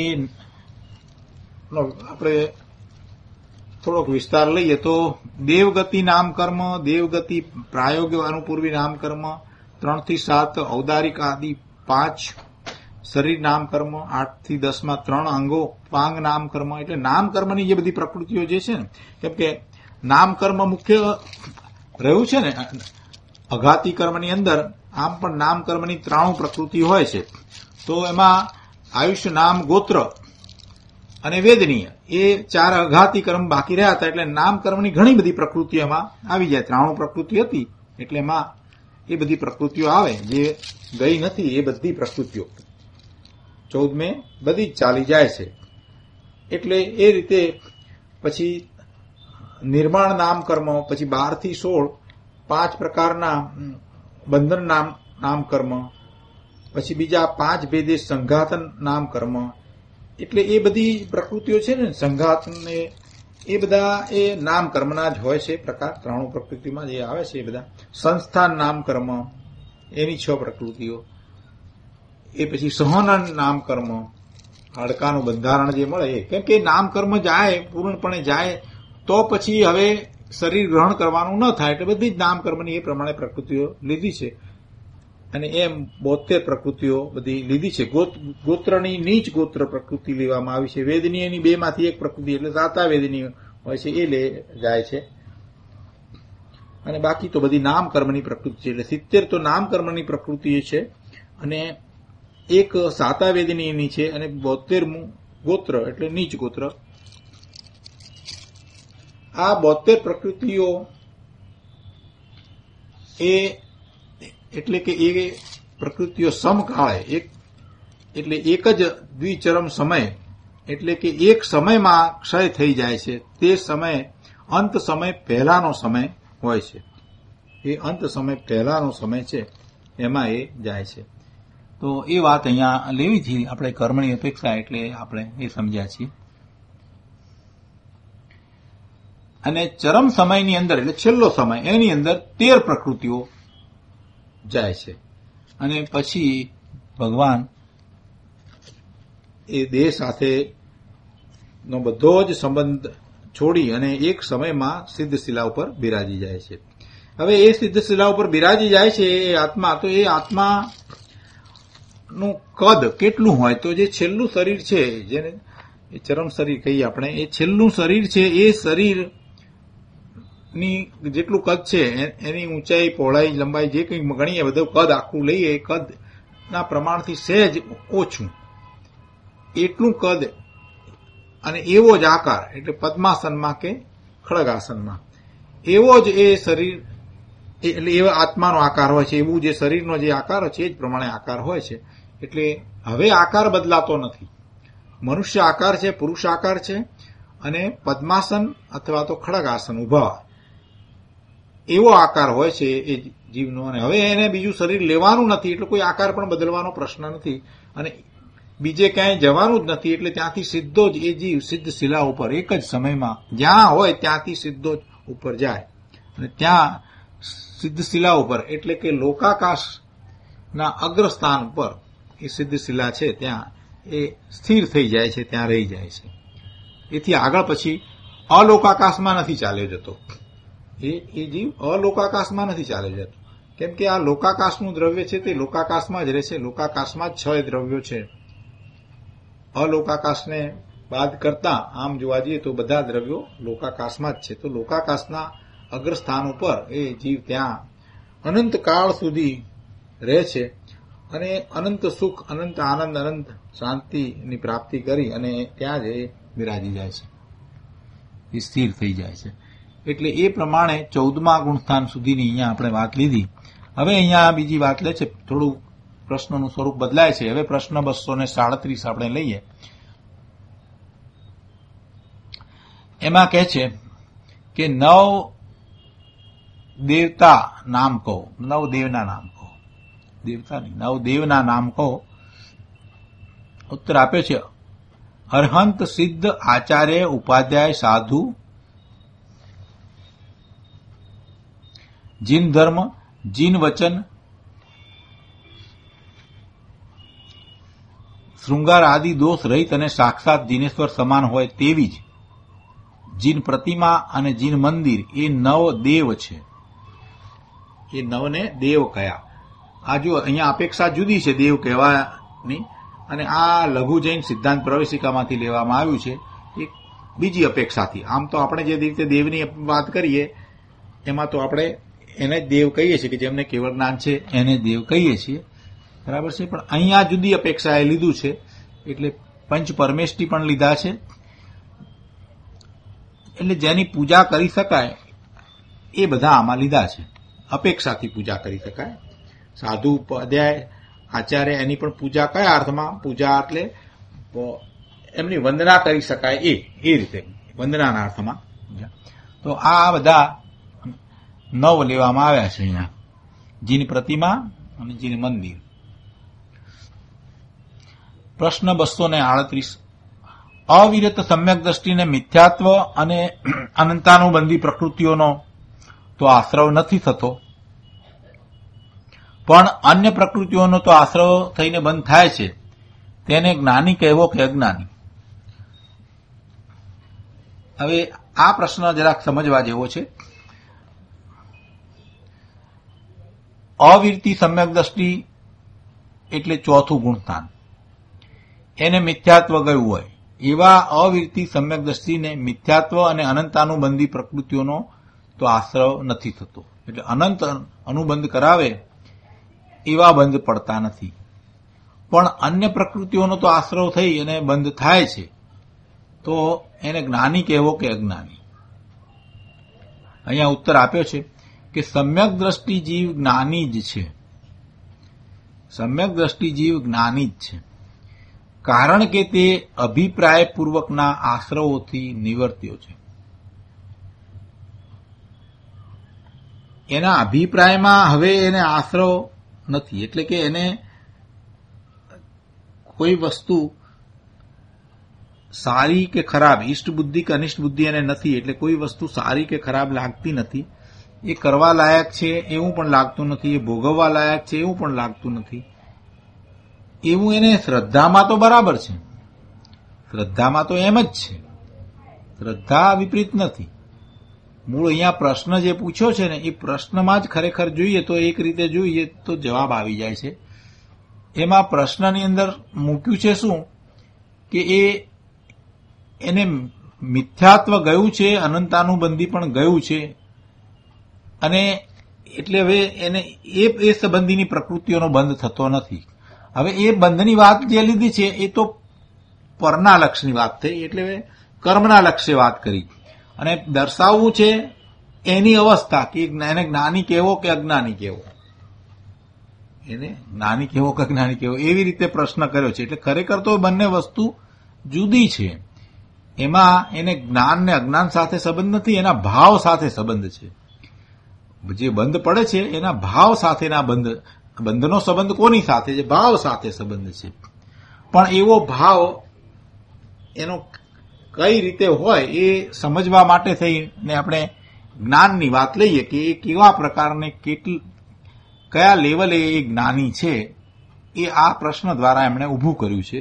આપણે થોડોક વિસ્તાર લઈએ તો દેવગતિ નામ કર્મ, દેવગતિ પ્રાયોગિક અનુપૂર્વી નામ કર્મ, ત્રણ થી સાત ઔદારિક આદિ પાંચ શરીર નામ કર્મ, આઠ થી દસ માં ત્રણ અંગો પાંગ નામ કર્મ. એટલે નામ કર્મની જે બધી પ્રકૃતિઓ જે છે ને, કેમ કે નામ કર્મ મુખ્ય રહ્યું છે ને અઘાતી કર્મની અંદર, આમ પણ નામ કર્મની ત્રાણું પ્રકૃતિ હોય છે. તો એમાં આયુષ્ય, નામ, ગોત્ર અને વેદનીય એ ચાર અઘાતી કર્મ બાકી રહ્યા હતા. એટલે નામ કર્મની ઘણી બધી પ્રકૃતિઓ એમાં આવી જાય. ત્રાણું પ્રકૃતિ હતી એટલે એમાં એ બધી પ્રકૃતિઓ આવે, જે ગઈ નથી એ બધી પ્રકૃતિઓ ચૌદ મે બધી જ ચાલી જાય છે. એટલે એ રીતે પછી નિર્માણ નામ કર્મ, પછી બાર થી સોળ પાંચ પ્રકારના બંધન નામ નામ કર્મ, પછી બીજા પાંચ ભેદે સંઘાતન નામ કર્મ. એટલે એ બધી પ્રકૃતિઓ છે ને, સંઘાત ને એ બધા એ નામ કર્મના જ હોય છે પ્રકાર. ત્રાણું પ્રકૃતિમાં જે આવે છે એ બધા સંસ્થાન નામ કર્મ, એની છ પ્રકૃતિઓ. એ પછી સહનન નામ કર્મ, હાડકાનું બંધારણ જે મળે એ. કેમ કે નામ કર્મ જાય, પૂર્ણપણે જાય તો પછી હવે શરીર ગ્રહણ કરવાનું ન થાય. એટલે બધી જ નામ કર્મની એ પ્રમાણે પ્રકૃતિઓ લીધી છે. અને એમ બોતેર પ્રકૃતિઓ બધી લીધી છે. ગોત્રની નીચ ગોત્ર પ્રકૃતિ લેવામાં આવી છે. વેદનીયની બે માંથી એક પ્રકૃતિ એટલે સાતા વેદનીય હોય છે એ લે જાય છે. અને બાકી તો બધી નામ કર્મની પ્રકૃતિ છે. એટલે સિત્તેર તો નામ કર્મની પ્રકૃતિ છે અને એક સાતા વેદનીયની છે અને બોતેરમું ગોત્ર એટલે નીચ ગોત્ર. આ બોતેર પ્રકૃતિઓ એ એટલે કે એ પ્રકૃતિઓ સમકાળે એક એટલે એક જ દ્વિચરમ સમય એટલે કે એક સમયમાં ક્ષય થઈ જાય છે. તે સમય અંત સમય પહેલાનો સમય હોય છે. એ અંત સમય પહેલાનો સમય છે એમાં એ જાય છે. તો એ વાત અહીંયા લેવી છે આપણે કર્મની અપેક્ષા, એટલે આપણે એ સમજ્યા છીએ. અને ચરમ સમયની અંદર એટલે છેલ્લો સમય એની અંદર તેર પ્રકૃતિઓ જાય છે. અને પછી ભગવાન એ દેહ સાથે નો બધો જ સંબંધ છોડી અને એક સમયમાં સિદ્ધશિલા ઉપર બિરાજી જાય છે. હવે એ સિદ્ધશિલા ઉપર બિરાજી જાય છે એ આત્મા, તો એ આત્મા નું કદ કેટલું હોય, તો જે છેલ્લું શરીર છે જેને ચરમ શરીર કહીએ આપણે, એ છેલ્લું શરીર છે એ શરીર ની જેટલું કદ છે એની ઊંચાઈ, પહોળાઈ, લંબાઈ જે કંઈ ગણીએ બધું કદ આખું લઈએ, એ કદ ના પ્રમાણથી સહેજ ઓછું એટલું કદ અને એવો જ આકાર એટલે પદ્માસનમાં કે ખડગાસનમાં એવો જ એ શરીર એટલે એવા આત્માનો આકાર હોય છે. એવું જે શરીરનો જે આકાર છે એ જ પ્રમાણે આકાર હોય છે. એટલે હવે આકાર બદલાતો નથી. મનુષ્ય આકાર છે, પુરુષ આકાર છે અને પદ્માસન અથવા તો ખડગાસન ઉભા એવો આકાર હોય છે એ જીવનો. અને હવે એને બીજું શરીર લેવાનું નથી એટલે કોઈ આકાર પણ બદલવાનો પ્રશ્ન નથી અને બીજે ક્યાંય જવાનું જ નથી. એટલે ત્યાંથી સીધો જ એ જીવ સિદ્ધ શિલા ઉપર એક જ સમયમાં જ્યાં હોય ત્યાંથી સીધો જ ઉપર જાય અને ત્યાં સિદ્ધ શિલા ઉપર એટલે કે લોકાકાશના અગ્રસ્થાન ઉપર એ સિદ્ધ શિલા છે ત્યાં એ સ્થિર થઈ જાય છે, ત્યાં રહી જાય છે. એથી આગળ પછી અલોકાકાશમાં નથી ચાલ્યો જતો. એ એ જીવ અલોકાકાશમાં નથી ચાલ્યો જતો. કેમ કે આ લોકાકાશનું દ્રવ્ય છે તે લોકાકાશમાં જ રહે છે. લોકાકાશમાં જ છ દ્રવ્યો છે. અલોકાકાશને બાદ કરતા આમ જોવા જઈએ તો બધા દ્રવ્યો લોકાકાશમાં જ છે. તો લોકાકાશના અગ્રસ્થાન ઉપર એ જીવ ત્યાં અનંત કાળ સુધી રહે છે અને અનંત સુખ, અનંત આનંદ, અનંત શાંતિની પ્રાપ્તિ કરી અને ત્યાં જ એ બિરાજી જાય છે, એ સ્થિર થઈ જાય છે. એટલે એ પ્રમાણે ચૌદમા ગુણસ્થાન સુધીની અહીંયા આપણે વાત લીધી હવે અહીંયા બીજી વાત લે છે, થોડું પ્રશ્નનું સ્વરૂપ બદલાય છે. હવે પ્રશ્ન બસો ને સાડત્રીસ આપણે લઈએ. એમાં કહે છે કે નવ દેવતા નામ કહો. નવ દેવના નામ કહો. દેવતા નહીં, નવ દેવના નામ કહો. ઉત્તર આપ્યો છે અરહંત, સિદ્ધ, આચાર્ય, ઉપાધ્યાય, સાધુ, જીન ધર્મ, જીન વચન, શૃંગાર આદિ દોષ રહિત અને સાક્ષાત જીનેશ્વર સમાન હોય તેવી જ જીન પ્રતિમા અને જીન મંદિર એ નવ દેવ છે. એ નવને દેવ કયા. આ જો અહીંયા અપેક્ષા જુદી છે દેવ કહેવાની, અને આ લઘુ જૈન સિદ્ધાંત પ્રવેશિકામાંથી લેવામાં આવ્યું છે એક બીજી અપેક્ષાથી. આમ તો આપણે જે રીતે દેવની વાત કરીએ એમાં તો આપણે એને દેવ કહીએ છીએ કે જેમને કેવળ જ્ઞાન છે એને દેવ કહીએ છીએ, બરાબર છે. પણ અહીંયા જુદી અપેક્ષા એ લીધું છે, એટલે પંચ પરમેષ્ઠી પણ લીધા છે. એટલે જેની પૂજા કરી શકાય એ બધા આમાં લીધા છે. અપેક્ષાથી પૂજા કરી શકાય. સાધુ, ઉપાધ્યાય, આચાર્ય એની પણ પૂજા કયા અર્થમાં? પૂજા એટલે એમની વંદના કરી શકાય એ એ રીતે વંદનાના અર્થમાં. તો આ બધા નવ લેવામાં આવ્યા છે અહીંયા, જીન પ્રતિમા અને જીન મંદિર. પ્રશ્ન બસો ને આડત્રીસ અવિરત સમ્યક દ્રષ્ટિને મિથ્યાત્વ અને અનંતાનુબંધી પ્રકૃતિઓનો તો આશ્રવ નથી થતો, પણ અન્ય પ્રકૃતિઓનો તો આશ્રવ થઈને બંધ થાય છે. તેને જ્ઞાની કહેવો કે અજ્ઞાની? હવે આ પ્રશ્ન જરાક સમજવા જેવો છે. અવિરતી સમ્યક દ્રષ્ટિ એટલે ચોથું ગુણસ્થાન, એને મિથ્યાત્વ ગયું હોય એવા અવિરતી સમ્યક દ્રષ્ટિને મિથ્યાત્વ અને અનંતાનુબંધી પ્રકૃતિઓનો તો આશ્રવ નથી થતો. એટલે અનંત અનુબંધ કરાવે એવા બંધ પડતા નથી, પણ અન્ય પ્રકૃતિઓનો તો આશ્રવ થઈ અને બંધ થાય છે. તો એને જ્ઞાની કહેવો કે અજ્ઞાની? અહીંયા ઉત્તર આપ્યો છે કે સમ્યક દ્રષ્ટિ જીવ જ્ઞાની જ છે. સમ્યક દ્રષ્ટિ જીવ જ્ઞાની જ છે, કારણ કે તે અભિપ્રાયપૂર્વકના આશ્રવોથી નિવર્ત્યો છે. એના અભિપ્રાયમાં હવે એને આશ્રવ નથી, એટલે કે એને કોઈ વસ્તુ સારી કે ખરાબ, ઈષ્ટ બુદ્ધિ કે અનિષ્ટ બુદ્ધિ એને નથી, એટલે કોઈ વસ્તુ સારી કે ખરાબ લાગતી નથી. એ કરવા લાયક છે એવું પણ લાગતું નથી, એ ભોગવવા લાયક છે એવું પણ લાગતું નથી. એવું એને શ્રદ્ધામાં તો બરાબર છે, શ્રદ્ધામાં તો એમ જ છે, શ્રદ્ધા વિપરીત નથી. મૂળ અહીંયા પ્રશ્ન જે પૂછ્યો છે ને એ પ્રશ્નમાં જ ખરેખર જોઈએ તો એક રીતે જોઈએ તો જવાબ આવી જાય છે. એમાં પ્રશ્નની અંદર મૂક્યું છે શું કે એ એને મિથ્યાત્વ ગયું છે, અનંતાનુબંધી પણ ગયું છે, અને એટલે હવે એને એ એ સંબંધીની પ્રકૃતિઓનો બંધ થતો નથી. હવે એ બંધની વાત જે લીધી છે એ તો પરના લક્ષની વાત થઈ, એટલે કર્મના લક્ષ્ય વાત કરી, અને દર્શાવવું છે એની અવસ્થા કે એને જ્ઞાની કહેવો કે અજ્ઞાની કહેવો, એને જ્ઞાની કહેવો કે અજ્ઞાની કહેવો, એવી રીતે પ્રશ્ન કર્યો છે. એટલે ખરેખર તો બંને વસ્તુ જુદી છે. એમાં એને જ્ઞાન ને અજ્ઞાન સાથે સંબંધ નથી, એના ભાવ સાથે સંબંધ છે. જે બંધ પડે છે એના ભાવ સાથેના બંધ, બંધનો સંબંધ કોની સાથે છે? ભાવ સાથે સંબંધ છે. પણ એવો ભાવ એનો કઈ રીતે હોય એ સમજવા માટે થઈને આપણે જ્ઞાનની વાત લઈએ કે એ કેવા પ્રકારને કેટલી કયા લેવલે એ જ્ઞાની છે, એ આ પ્રશ્ન દ્વારા એમણે ઊભું કર્યું છે,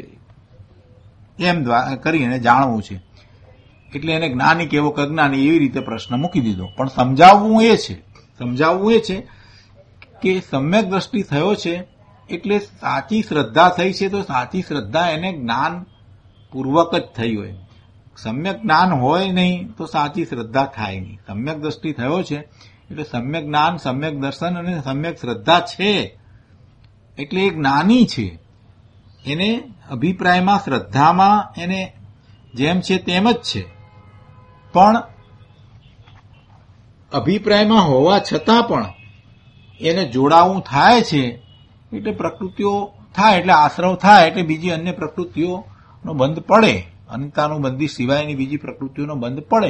એમ કરીને જાણવું છે. એટલે એને જ્ઞાની કેવો કે અજ્ઞાની એવી રીતે પ્રશ્ન મૂકી દીધો. પણ સમજાવવું એ છે સમજાવવું એ છે કે સમ્યક દ્રષ્ટિ થયો છે એટલે સાચી શ્રદ્ધા થઈ છે, તો સાચી શ્રદ્ધા એને જ્ઞાન પૂર્વક જ થઈ હોય. સમ્યક જ્ઞાન હોય નહીં તો સાચી શ્રદ્ધા થાય નહીં. સમ્યક દ્રષ્ટિ થયો છે એટલે સમ્યક જ્ઞાન, સમ્યક દર્શન અને સમ્યક શ્રદ્ધા છે, એટલે એ જ્ઞાની છે. એને અભિપ્રાયમાં, શ્રદ્ધામાં એને જેમ છે તેમ જ છે, પણ અભિપ્રાયમાં હોવા છતાં પણ એને જોડાવું થાય છે એટલે પ્રકૃતિઓ થાય, એટલે આશ્રવ થાય એટલે બીજી અન્ય પ્રકૃતિઓનો બંધ પડે, અનંતાનું બંધી સિવાયની બીજી પ્રકૃતિઓનો બંધ પડે.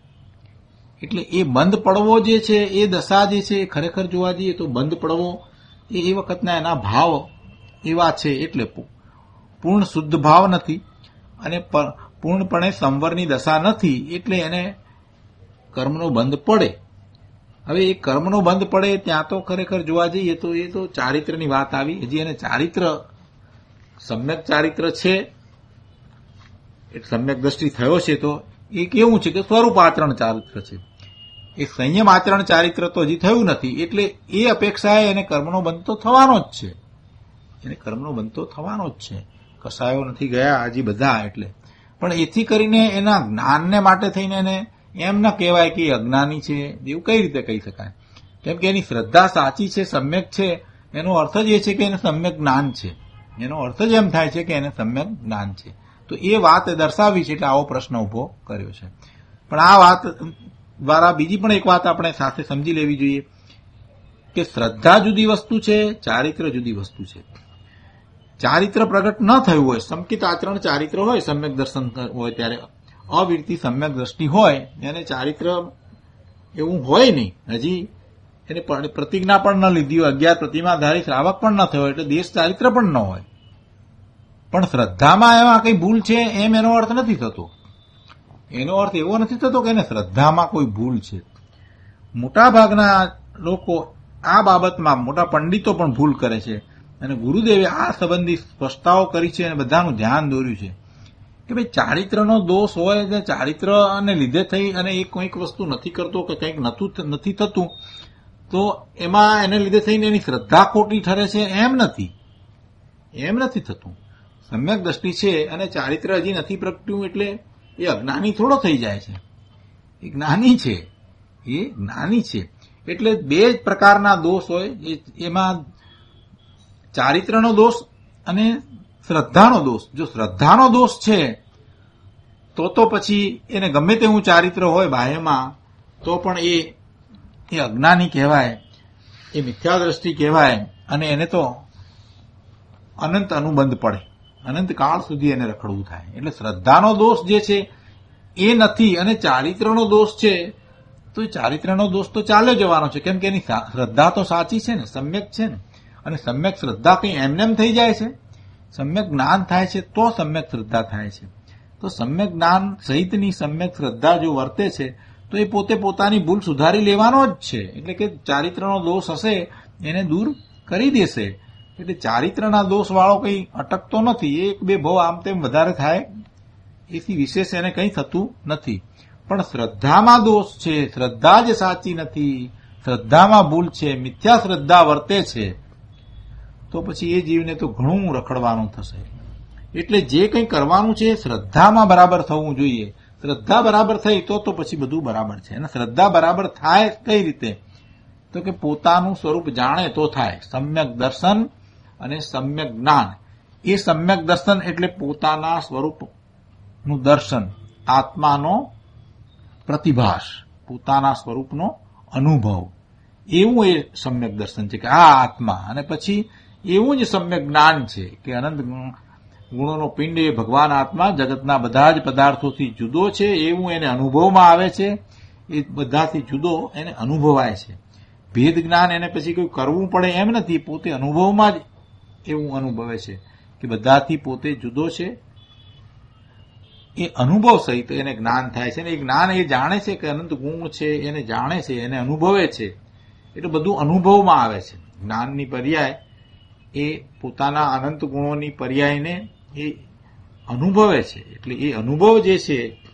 એટલે એ બંધ પડવો જે છે એ દશા જે છે એ ખરેખર જોવા જઈએ તો બંધ પડવો એ એ વખતના એના ભાવ એવા છે, એટલે પૂર્ણ શુદ્ધ ભાવ નથી અને પૂર્ણપણે સંવરની દશા નથી, એટલે એને કર્મનો બંધ પડે. હવે એ કર્મનો બંધ પડે ત્યાં તો ખરેખર જોવા જઈએ તો એ તો ચારિત્રની વાત આવી. હજી એને ચારિત્ર સમ્યક ચારિત્ર છે, સમ્યક દ્રષ્ટિ થયો છે તો એ કેવું છે કે સ્વરૂપ આચરણ ચારિત્ર છે. એ સંયમ આચરણ ચારિત્ર તો હજી થયું નથી, એટલે એ અપેક્ષાએ એને કર્મનો બંધ તો થવાનો જ છે, એને કર્મનો બંધ તો થવાનો જ છે. કસાયો નથી ગયા હજી બધા, એટલે પણ એથી કરીને એના જ્ઞાનને માટે થઈને એને એમ ન કહેવાય કે અજ્ઞાની છે, એવું કઈ રીતે કહી શકાય? કેમ કે એની શ્રદ્ધા સાચી છે, સમ્યક છે, એનો અર્થ જ એ છે કે એને સમ્યક જ્ઞાન છે. એનો અર્થ જ એમ થાય છે કે એને સમ્યક જ્ઞાન છે. તો એ વાત દર્શાવી છે એટલે આવો પ્રશ્ન ઉભો કર્યો છે. પણ આ વાત દ્વારા બીજી પણ એક વાત આપણે સાથે સમજી લેવી જોઈએ કે શ્રદ્ધા જુદી વસ્તુ છે, ચારિત્ર જુદી વસ્તુ છે. ચારિત્ર પ્રગટ ન થયું હોય, સંકિત આચરણ ચારિત્ર હોય, સમ્યક દર્શન હોય ત્યારે અવિરતી સમ્યક દ્રષ્ટિ હોય, એને ચારિત્ર એવું હોય નહીં, હજી એને પ્રતિજ્ઞા પણ ન લીધી હોય, અગિયાર પ્રતિમાધારી શ્રાવક પણ ન થયો એટલે દેશ ચારિત્ર પણ ન હોય. પણ શ્રદ્ધામાં એમાં કઈ ભૂલ છે એમ એનો અર્થ નથી થતો. એનો અર્થ એવો નથી થતો કે એને શ્રદ્ધામાં કોઈ ભૂલ છે. મોટા ભાગના લોકો આ બાબતમાં, મોટા પંડિતો પણ ભૂલ કરે છે અને ગુરુદેવે આ સંબંધી સ્પષ્ટતાઓ કરી છે અને બધાનું ધ્યાન દોર્યું છે કે ભાઈ ચારિત્રનો દોષ હોય ને ચારિત્રને લીધે થઈ અને એ કોઈક વસ્તુ નથી કરતો કે કંઈક નથી થતું તો એમાં એને લીધે થઈને એની શ્રદ્ધા ખોટી ઠરે છે, એમ નથી. એમ નથી થતું. સમ્યક દ્રષ્ટિ છે અને ચારિત્ર હજી નથી પ્રગટ્યું એટલે એ અજ્ઞાની થોડો થઈ જાય છે. એ જ્ઞાની છે, એ જ્ઞાની છે. એટલે બે જ પ્રકારના દોષ હોય, એમાં ચારિત્રનો દોષ અને શ્રદ્ધાનો દોષ. જો શ્રદ્ધાનો દોષ છે તો તો પછી એને ગમે તેવું ચારિત્ર હોય બાહ્યમાં તો પણ એ એ અજ્ઞાની કહેવાય, એ મિથ્યા દ્રષ્ટિ કહેવાય અને એને તો અનંત અનુબંધ પડે, અનંત કાળ સુધી એને રખડવું થાય. એટલે શ્રદ્ધાનો દોષ જે છે એ નથી અને ચારિત્રનો દોષ છે તો એ ચારિત્રનો દોષ તો ચાલ્યો જવાનો છે, કેમ કે એની શ્રદ્ધા તો સાચી છે ને, સમ્યક છે ને. અને સમ્યક શ્રદ્ધા કંઈ એમનેમ થઈ જાય છે? સમ્યક જ્ઞાન થાય છે તો સમ્યક શ્રદ્ધા થાય છે. તો સમ્યક જ્ઞાન સહિતની સમ્યક શ્રદ્ધા જો વર્તે છે તો એ પોતે પોતાની ભૂલ સુધારી લેવાનો જ છે. એટલે કે ચારિત્રનો દોષ હશે એને દૂર કરી દેશે. એટલે ચારિત્રના દોષ વાળો કંઈ અટકતો નથી. એક બે ભાવ આમ તેમ વધારે થાય એથી વિશેષ એને કંઈ થતું નથી. પણ શ્રદ્ધામાં દોષ છે, શ્રદ્ધા જ સાચી નથી, શ્રદ્ધામાં ભૂલ છે, મિથ્યા શ્રદ્ધા વર્તે છે તો પછી એ જીવને તો ઘણું રખડવાનું થશે. એટલે જે કંઈ કરવાનું છે શ્રદ્ધામાં બરાબર થવું જોઈએ. શ્રદ્ધા બરાબર થઈ તો તો પછી બધું બરાબર છે. અને શ્રદ્ધા બરાબર થાય કઈ રીતે? તો કે પોતાનું સ્વરૂપ જાણે તો થાય. સમ્યક દર્શન અને સમ્યક જ્ઞાન. એ સમ્યક દર્શન એટલે પોતાના સ્વરૂપનું દર્શન, આત્માનો પ્રતિભાસ, પોતાના સ્વરૂપનો અનુભવ, એવું એ સમ્યક દર્શન છે કે આ આત્મા. અને પછી એવું જ સમ્યક જ્ઞાન છે કે અનંત ગુણોનો પિંડ એ ભગવાન આત્મા જગતના બધા જ પદાર્થોથી જુદો છે, એવું એને અનુભવમાં આવે છે. એ બધાથી જુદો એને અનુભવાય છે. ભેદ જ્ઞાન એને પછી કોઈ કરવું પડે એમ નથી, પોતે અનુભવમાં જ એવું અનુભવે છે કે બધાથી પોતે જુદો છે. એ અનુભવ સહિત એને જ્ઞાન થાય છે. અને એ જ્ઞાન એ જાણે છે કે અનંત ગુણ છે, એને જાણે છે, એને અનુભવે છે. એટલે બધું અનુભવમાં આવે છે. જ્ઞાનની પર્યાય એ પોતાના અનંત ગુણોની પર્યાયને એ અનુભવે છે. એટલે એ અનુભવ જે છે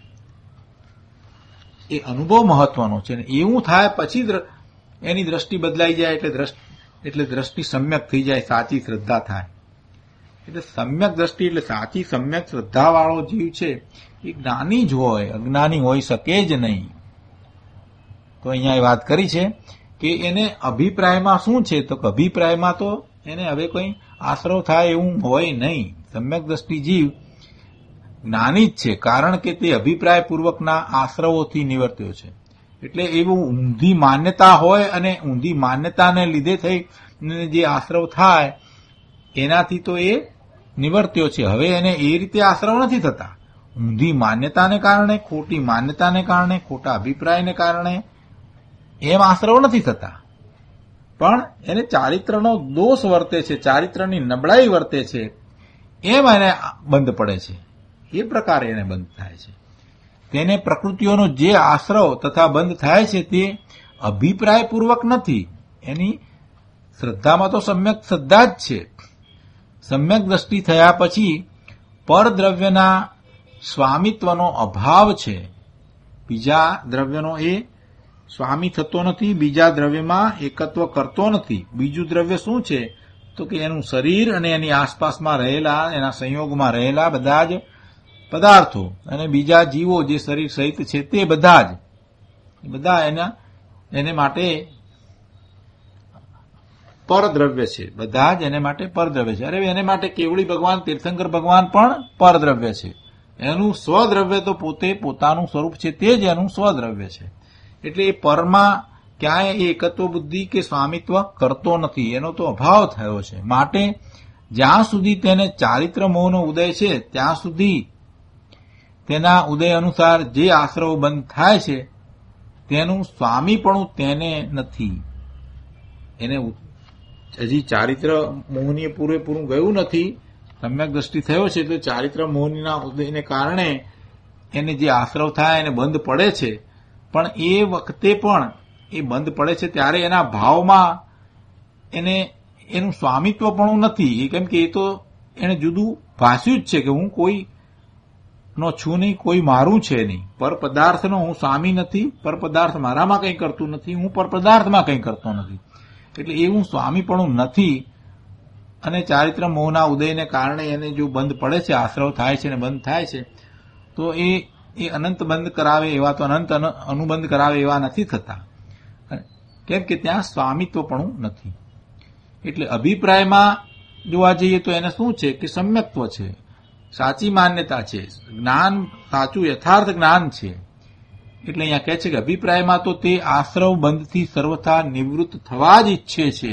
એ અનુભવ મહત્વનો છે. એવું થાય પછી એની દ્રષ્ટિ બદલાઈ જાય એટલે દ્રષ્ટિ એટલે દ્રષ્ટિ સમ્યક થઈ જાય, સાચી શ્રદ્ધા થાય. એટલે સમ્યક દ્રષ્ટિ એટલે સાચી સમ્યક શ્રદ્ધા વાળો જીવ છે એ જ્ઞાની જ હોય, અજ્ઞાની હોઈ શકે જ નહીં. તો અહીંયા એ વાત કરી છે કે એને અભિપ્રાયમાં શું છે? તો અભિપ્રાયમાં તો એને હવે કોઈ આશ્રવ થાય એવું હોય નહીં. સમ્યક દ્રષ્ટિ જીવ જ્ઞાની જ છે, કારણ કે તે અભિપ્રાય પૂર્વકના આશ્રવોથી નિવર્ત્યો છે. એટલે એવું ઊંધી માન્યતા હોય અને ઊંધી માન્યતાને લીધે થઈ જે આશ્રવ થાય એનાથી તો એ નિવર્ત્યો છે. હવે એને એ રીતે આશ્રવ નથી થતા. ઊંધી માન્યતાને કારણે, ખોટી માન્યતાને કારણે, ખોટા અભિપ્રાયને કારણે એમ આશ્રવ નથી થતા, પણ એને ચારિત્રનો દોષ વર્તે છે, ચારિત્રની નબળાઈ વર્તે છે, એમ એને બંધ પડે છે. એ પ્રકારે એને બંધ થાય છે. તેને પ્રકૃતિઓનો જે આશ્રવ તથા બંધ થાય છે તે અભિપ્રાયપૂર્વક નથી. એની શ્રદ્ધામાં તો સમ્યક શ્રદ્ધા જ છે. સમ્યક દ્રષ્ટિ થયા પછી પરદ્રવ્યના સ્વામિત્વનો અભાવ છે. બીજા દ્રવ્યનો એ સ્વામી થતો નથી, બીજા દ્રવ્યમાં એકત્વ કરતો નથી. બીજું દ્રવ્ય શું છે તો કે એનું શરીર અને એની આસપાસમાં રહેલા, એના સંયોગમાં રહેલા બધા જ પદાર્થો અને બીજા જીવો જે શરીર સહિત છે તે બધા જ બધા એના એને માટે પરદ્રવ્ય છે. બધા જ એને માટે પરદ્રવ્ય છે. અરે એને માટે કેવળી ભગવાન, તીર્થંકર ભગવાન પણ પરદ્રવ્ય છે. એનું સ્વદ્રવ્ય તો પોતે પોતાનું સ્વરૂપ છે, તે જ એનું સ્વદ્રવ્ય છે. એટલે એ પરમાં ક્યાંય એ એકત્વ બુદ્ધિ કે સ્વામિત્વ કરતો નથી, એનો તો અભાવ થયો છે. માટે જ્યાં સુધી તેને ચારિત્ર મોહનો ઉદય છે ત્યાં સુધી તેના ઉદય અનુસાર જે આશ્રવ બંધ થાય છે તેનું સ્વામીપણું તેને નથી. એને હજી ચારિત્ર મોહની પૂરેપૂરું ગયું નથી. સમ્યક દ્રષ્ટિ થયો છે તો ચારિત્ર મોહનીના ઉદયને કારણે એને જે આશ્રવ થાય એને બંધ પડે છે, પણ એ વખતે પણ એ બંધ પડે છે ત્યારે એના ભાવમાં એને એનું સ્વામિત્વ પણ નથી. કેમ કે એ તો એને જુદું ભાષ્યું જ છે કે હું કોઈ નો છું નહીં, કોઈ મારું છે નહીં. પર પદાર્થનો હું સ્વામી નથી, પર પદાર્થ મારામાં કંઈ કરતું નથી, હું પર પદાર્થમાં કંઈ કરતો નથી. એટલે એવું સ્વામીપણું નથી. અને ચારિત્ર મોહના ઉદયને કારણે એને જો બંધ પડે છે, આશ્રવ થાય છે અને બંધ થાય છે, તો એ એ અનંત બંધ કરાવે એવા તો અનંત અનુબંધ કરાવે એવા નથી થતા. કેમ કે ત્યાં સ્વામિત્વપણું નથી. એટલે અભિપ્રાયમાં જોવા જઈએ તો એને શું છે કે સમ્યક્ત્વ છે, સાચી માન્યતા છે, જ્ઞાન સાચું યથાર્થ જ્ઞાન છે. એટલે અહીંયા કહે છે કે અભિપ્રાયમાં તો તે આશ્રવ બંધથી સર્વથા નિવૃત્ત થવા જ ઈચ્છે છે,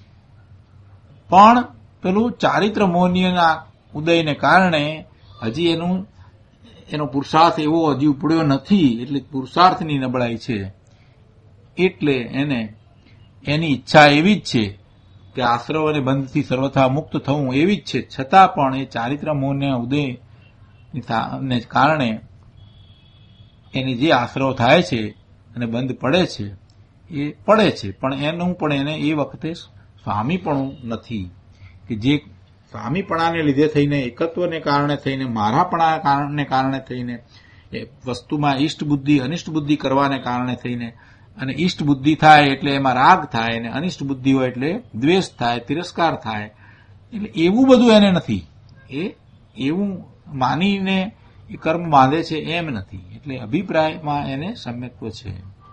પણ પેલું ચારિત્ર મોહનીયના ઉદયને કારણે હજી એનું એનો પુરુષાર્થ એવો હજી ઉપડ્યો નથી. એટલે પુરુષાર્થની નબળાઈ છે. એટલે એને એની ઈચ્છા એવી જ છે કે આશ્રવ અને બંધથી સર્વથા મુક્ત થવું એવી જ છે. છતાં પણ એ ચારિત્ર મોહના ઉદયને કારણે એને જે આશ્રવ થાય છે અને બંધ પડે છે એ પડે છે, પણ એનું પણ એને એ વખતે સ્વામીપણું નથી. કે જે સ્વામીપણાને લીધે થઈને, એકત્વને કારણે થઈને, મારાપણાને કારણે થઈને, એ વસ્તુમાં ઇષ્ટ બુદ્ધિ અનિષ્ટ બુદ્ધિ કરવાને કારણે થઈને, અને ઇષ્ટ બુદ્ધિ થાય એટલે એમાં રાગ થાય, અને અનિષ્ટ બુદ્ધિ હોય એટલે દ્વેષ થાય, તિરસ્કાર થાય. એટલે એવું બધું એને નથી. એ એવું માનીને એ કર્મ બાંધે છે એમ નથી. એટલે અભિપ્રાયમાં એને સમ્યક્ત્વ છે.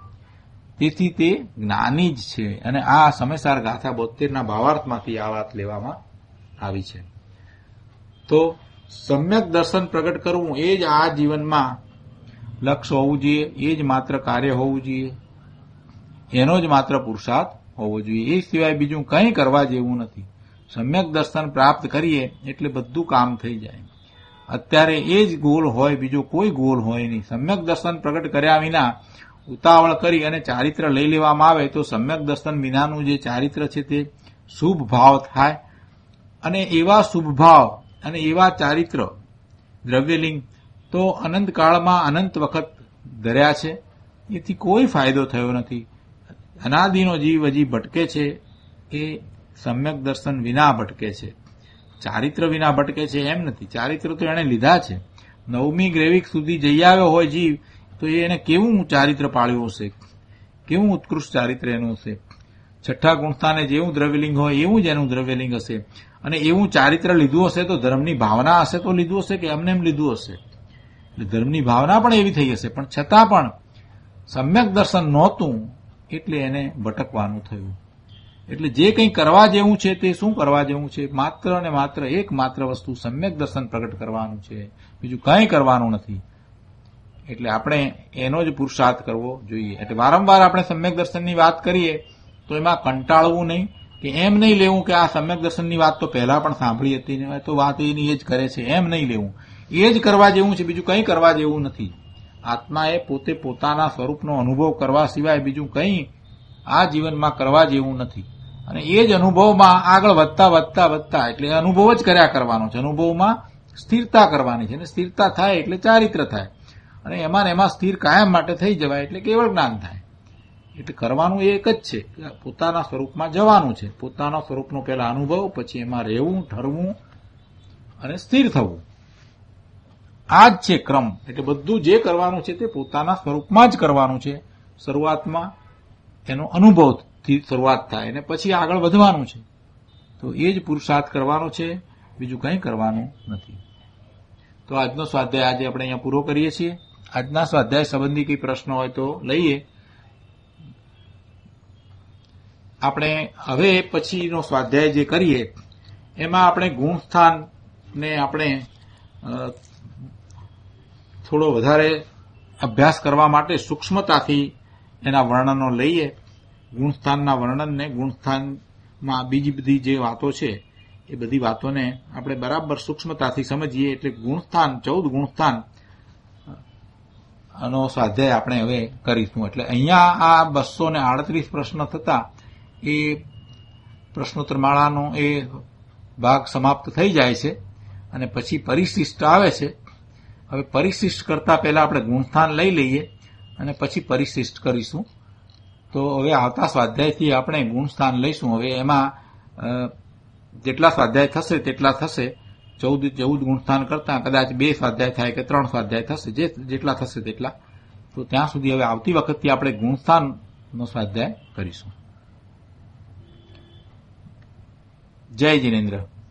તેથી તે જ્ઞાની જ છે. અને આ સમયસાર ગાથા બોતેરના ભાવાર્થમાંથી આ વાત લેવામાં આવી છે. તો સમ્યક દર્શન પ્રગટ કરવું એ જ આ જીવનમાં લક્ષ્ય હોવું જોઈએ, એ જ માત્ર કાર્ય હોવું જોઈએ, એનો જ માત્ર પુરુષાર્થ હોવો જોઈએ. એ સિવાય બીજું કંઈ કરવા જેવું નથી. સમ્યક દર્શન પ્રાપ્ત કરીએ એટલે બધું કામ થઈ જાય. અત્યારે એ જ ગોલ હોય, બીજો કોઈ ગોલ હોય નહીં. સમ્યક દર્શન પ્રગટ કર્યા વિના ઉતાવળ કરી અને ચારિત્ર લઈ લેવામાં આવે તો સમ્યક દર્શન વિનાનું જે ચારિત્ર છે તે શુભ ભાવ થાય. અને એવા શુભ ભાવ અને એવા ચારિત્ર દ્રવ્યલિંગ તો અનંતકાળમાં અનંત વખત ધર્યા છે. એથી કોઈ ફાયદો થયો નથી. અનાદિનો જીવ હજી ભટકે છે એ સમ્યક દર્શન વિના ભટકે છે. ચારિત્ર વિના ભટકે છે એમ નથી. ચારિત્ર તો એણે લીધા છે. નવમી ગ્રેવિક સુધી જઈ આવ્યો હોય જીવ તો એને કેવું ચારિત્ર પાળ્યું હશે, કેવું ઉત્કૃષ્ટ ચારિત્ર એનું હશે. છઠ્ઠા ગુણસ્થાને જેવું દ્રવ્યલિંગ હોય એવું જ એનું દ્રવ્યલિંગ હશે. અને એવું ચારિત્ર લીધું હશે તો ધર્મની ભાવના હશે તો લીધું હશે કે એમને એમ લીધું હશે. એટલે ધર્મની ભાવના પણ એવી થઈ હશે, પણ છતાં પણ સમ્યક દર્શન નહોતું એટલે એને ભટકવાનું થયું. એટલે જે કંઈ કરવા જેવું છે તે શું કરવા જેવું છે? માત્ર ને માત્ર એક માત્ર વસ્તુ સમ્યક દર્શન પ્રગટ કરવાનું છે, બીજું કંઈ કરવાનું નથી. એટલે આપણે એનો જ પુરુષાર્થ કરવો જોઈએ. એટલે વારંવાર આપણે સમ્યક દર્શનની વાત કરીએ તો એમાં કંટાળવું નહીં, કે એમ નહીં લેવું કે આ સમ્યક દર્શનની વાત તો પહેલા પણ સાંભળી હતી ને તો વાત એની એ જ કરે છે, એમ નહીં લેવું. એ જ કરવા જેવું છે, બીજું કંઈ કરવા જેવું નથી. આત્માએ પોતે પોતાના સ્વરૂપનો અનુભવ કરવા સિવાય બીજું કંઈ આ જીવનમાં કરવા જેવું નથી. અને એ જ અનુભવમાં આગળ વધતા વધતા વધતા એટલે અનુભવ જ કર્યા કરવાનો છે. અનુભવમાં સ્થિરતા કરવાની છે, અને સ્થિરતા થાય એટલે ચારિત્ર થાય, અને એમાં એમાં સ્થિર કાયમ માટે થઈ જવાય એટલે કેવળ જ્ઞાન થાય. એટલે કરવાનું એ એક જ છે, પોતાના સ્વરૂપમાં જવાનું છે. પોતાના સ્વરૂપનો પહેલા અનુભવ, પછી એમાં રહેવું, ઠરવું અને સ્થિર થવું. આ જ છે ક્રમ. એટલે બધું જે કરવાનું છે તે પોતાના સ્વરૂપમાં જ કરવાનું છે. શરૂઆતમાં એનો અનુભવથી શરૂઆત થાય અને પછી આગળ વધવાનું છે. તો એ જ પુરુષાર્થ કરવાનો છે, બીજું કંઈ કરવાનું નથી. તો આજનો સ્વાધ્યાય આજે આપણે અહીંયા પૂરો કરીએ છીએ. આજના સ્વાધ્યાય સંબંધી કઈ પ્રશ્ન હોય તો લઈએ. આપણે હવે પછીનો સ્વાધ્યાય જે કરીએ એમાં આપણે ગુણસ્થાનને આપણે થોડો વધારે અભ્યાસ કરવા માટે સૂક્ષ્મતાથી એના વર્ણનો લઈએ. ગુણસ્થાનના વર્ણનને, ગુણસ્થાનમાં બીજી બધી જે વાતો છે એ બધી વાતોને આપણે બરાબર સૂક્ષ્મતાથી સમજીએ. એટલે ગુણસ્થાન, ચૌદ ગુણસ્થાન નો સ્વાધ્યાય આપણે હવે કરીશું. એટલે અહીંયા આ બસો ને આડત્રીસ પ્રશ્ન થતા એ પ્રશ્નોત્તર માળાનો એ ભાગ સમાપ્ત થઈ જાય છે અને પછી પરિશિષ્ટ આવે છે. હવે પરિશિષ્ટ કરતા પહેલા આપણે ગુણસ્થાન લઈ લઈએ અને પછી પરિશિષ્ટ કરીશું. તો હવે આવતા સ્વાધ્યાયથી આપણે ગુણસ્થાન લઈશું. હવે એમાં જેટલા સ્વાધ્યાય થશે તેટલા થશે. ચૌદ ચૌદ ગુણસ્થાન કરતા કદાચ બે સ્વાધ્યાય થાય કે ત્રણ સ્વાધ્યાય થશે, જે જેટલા થશે તેટલા. તો ત્યાં સુધી હવે આવતી વખતથી આપણે ગુણસ્થાનનો સ્વાધ્યાય કરીશું. જય જિનેન્દ્ર.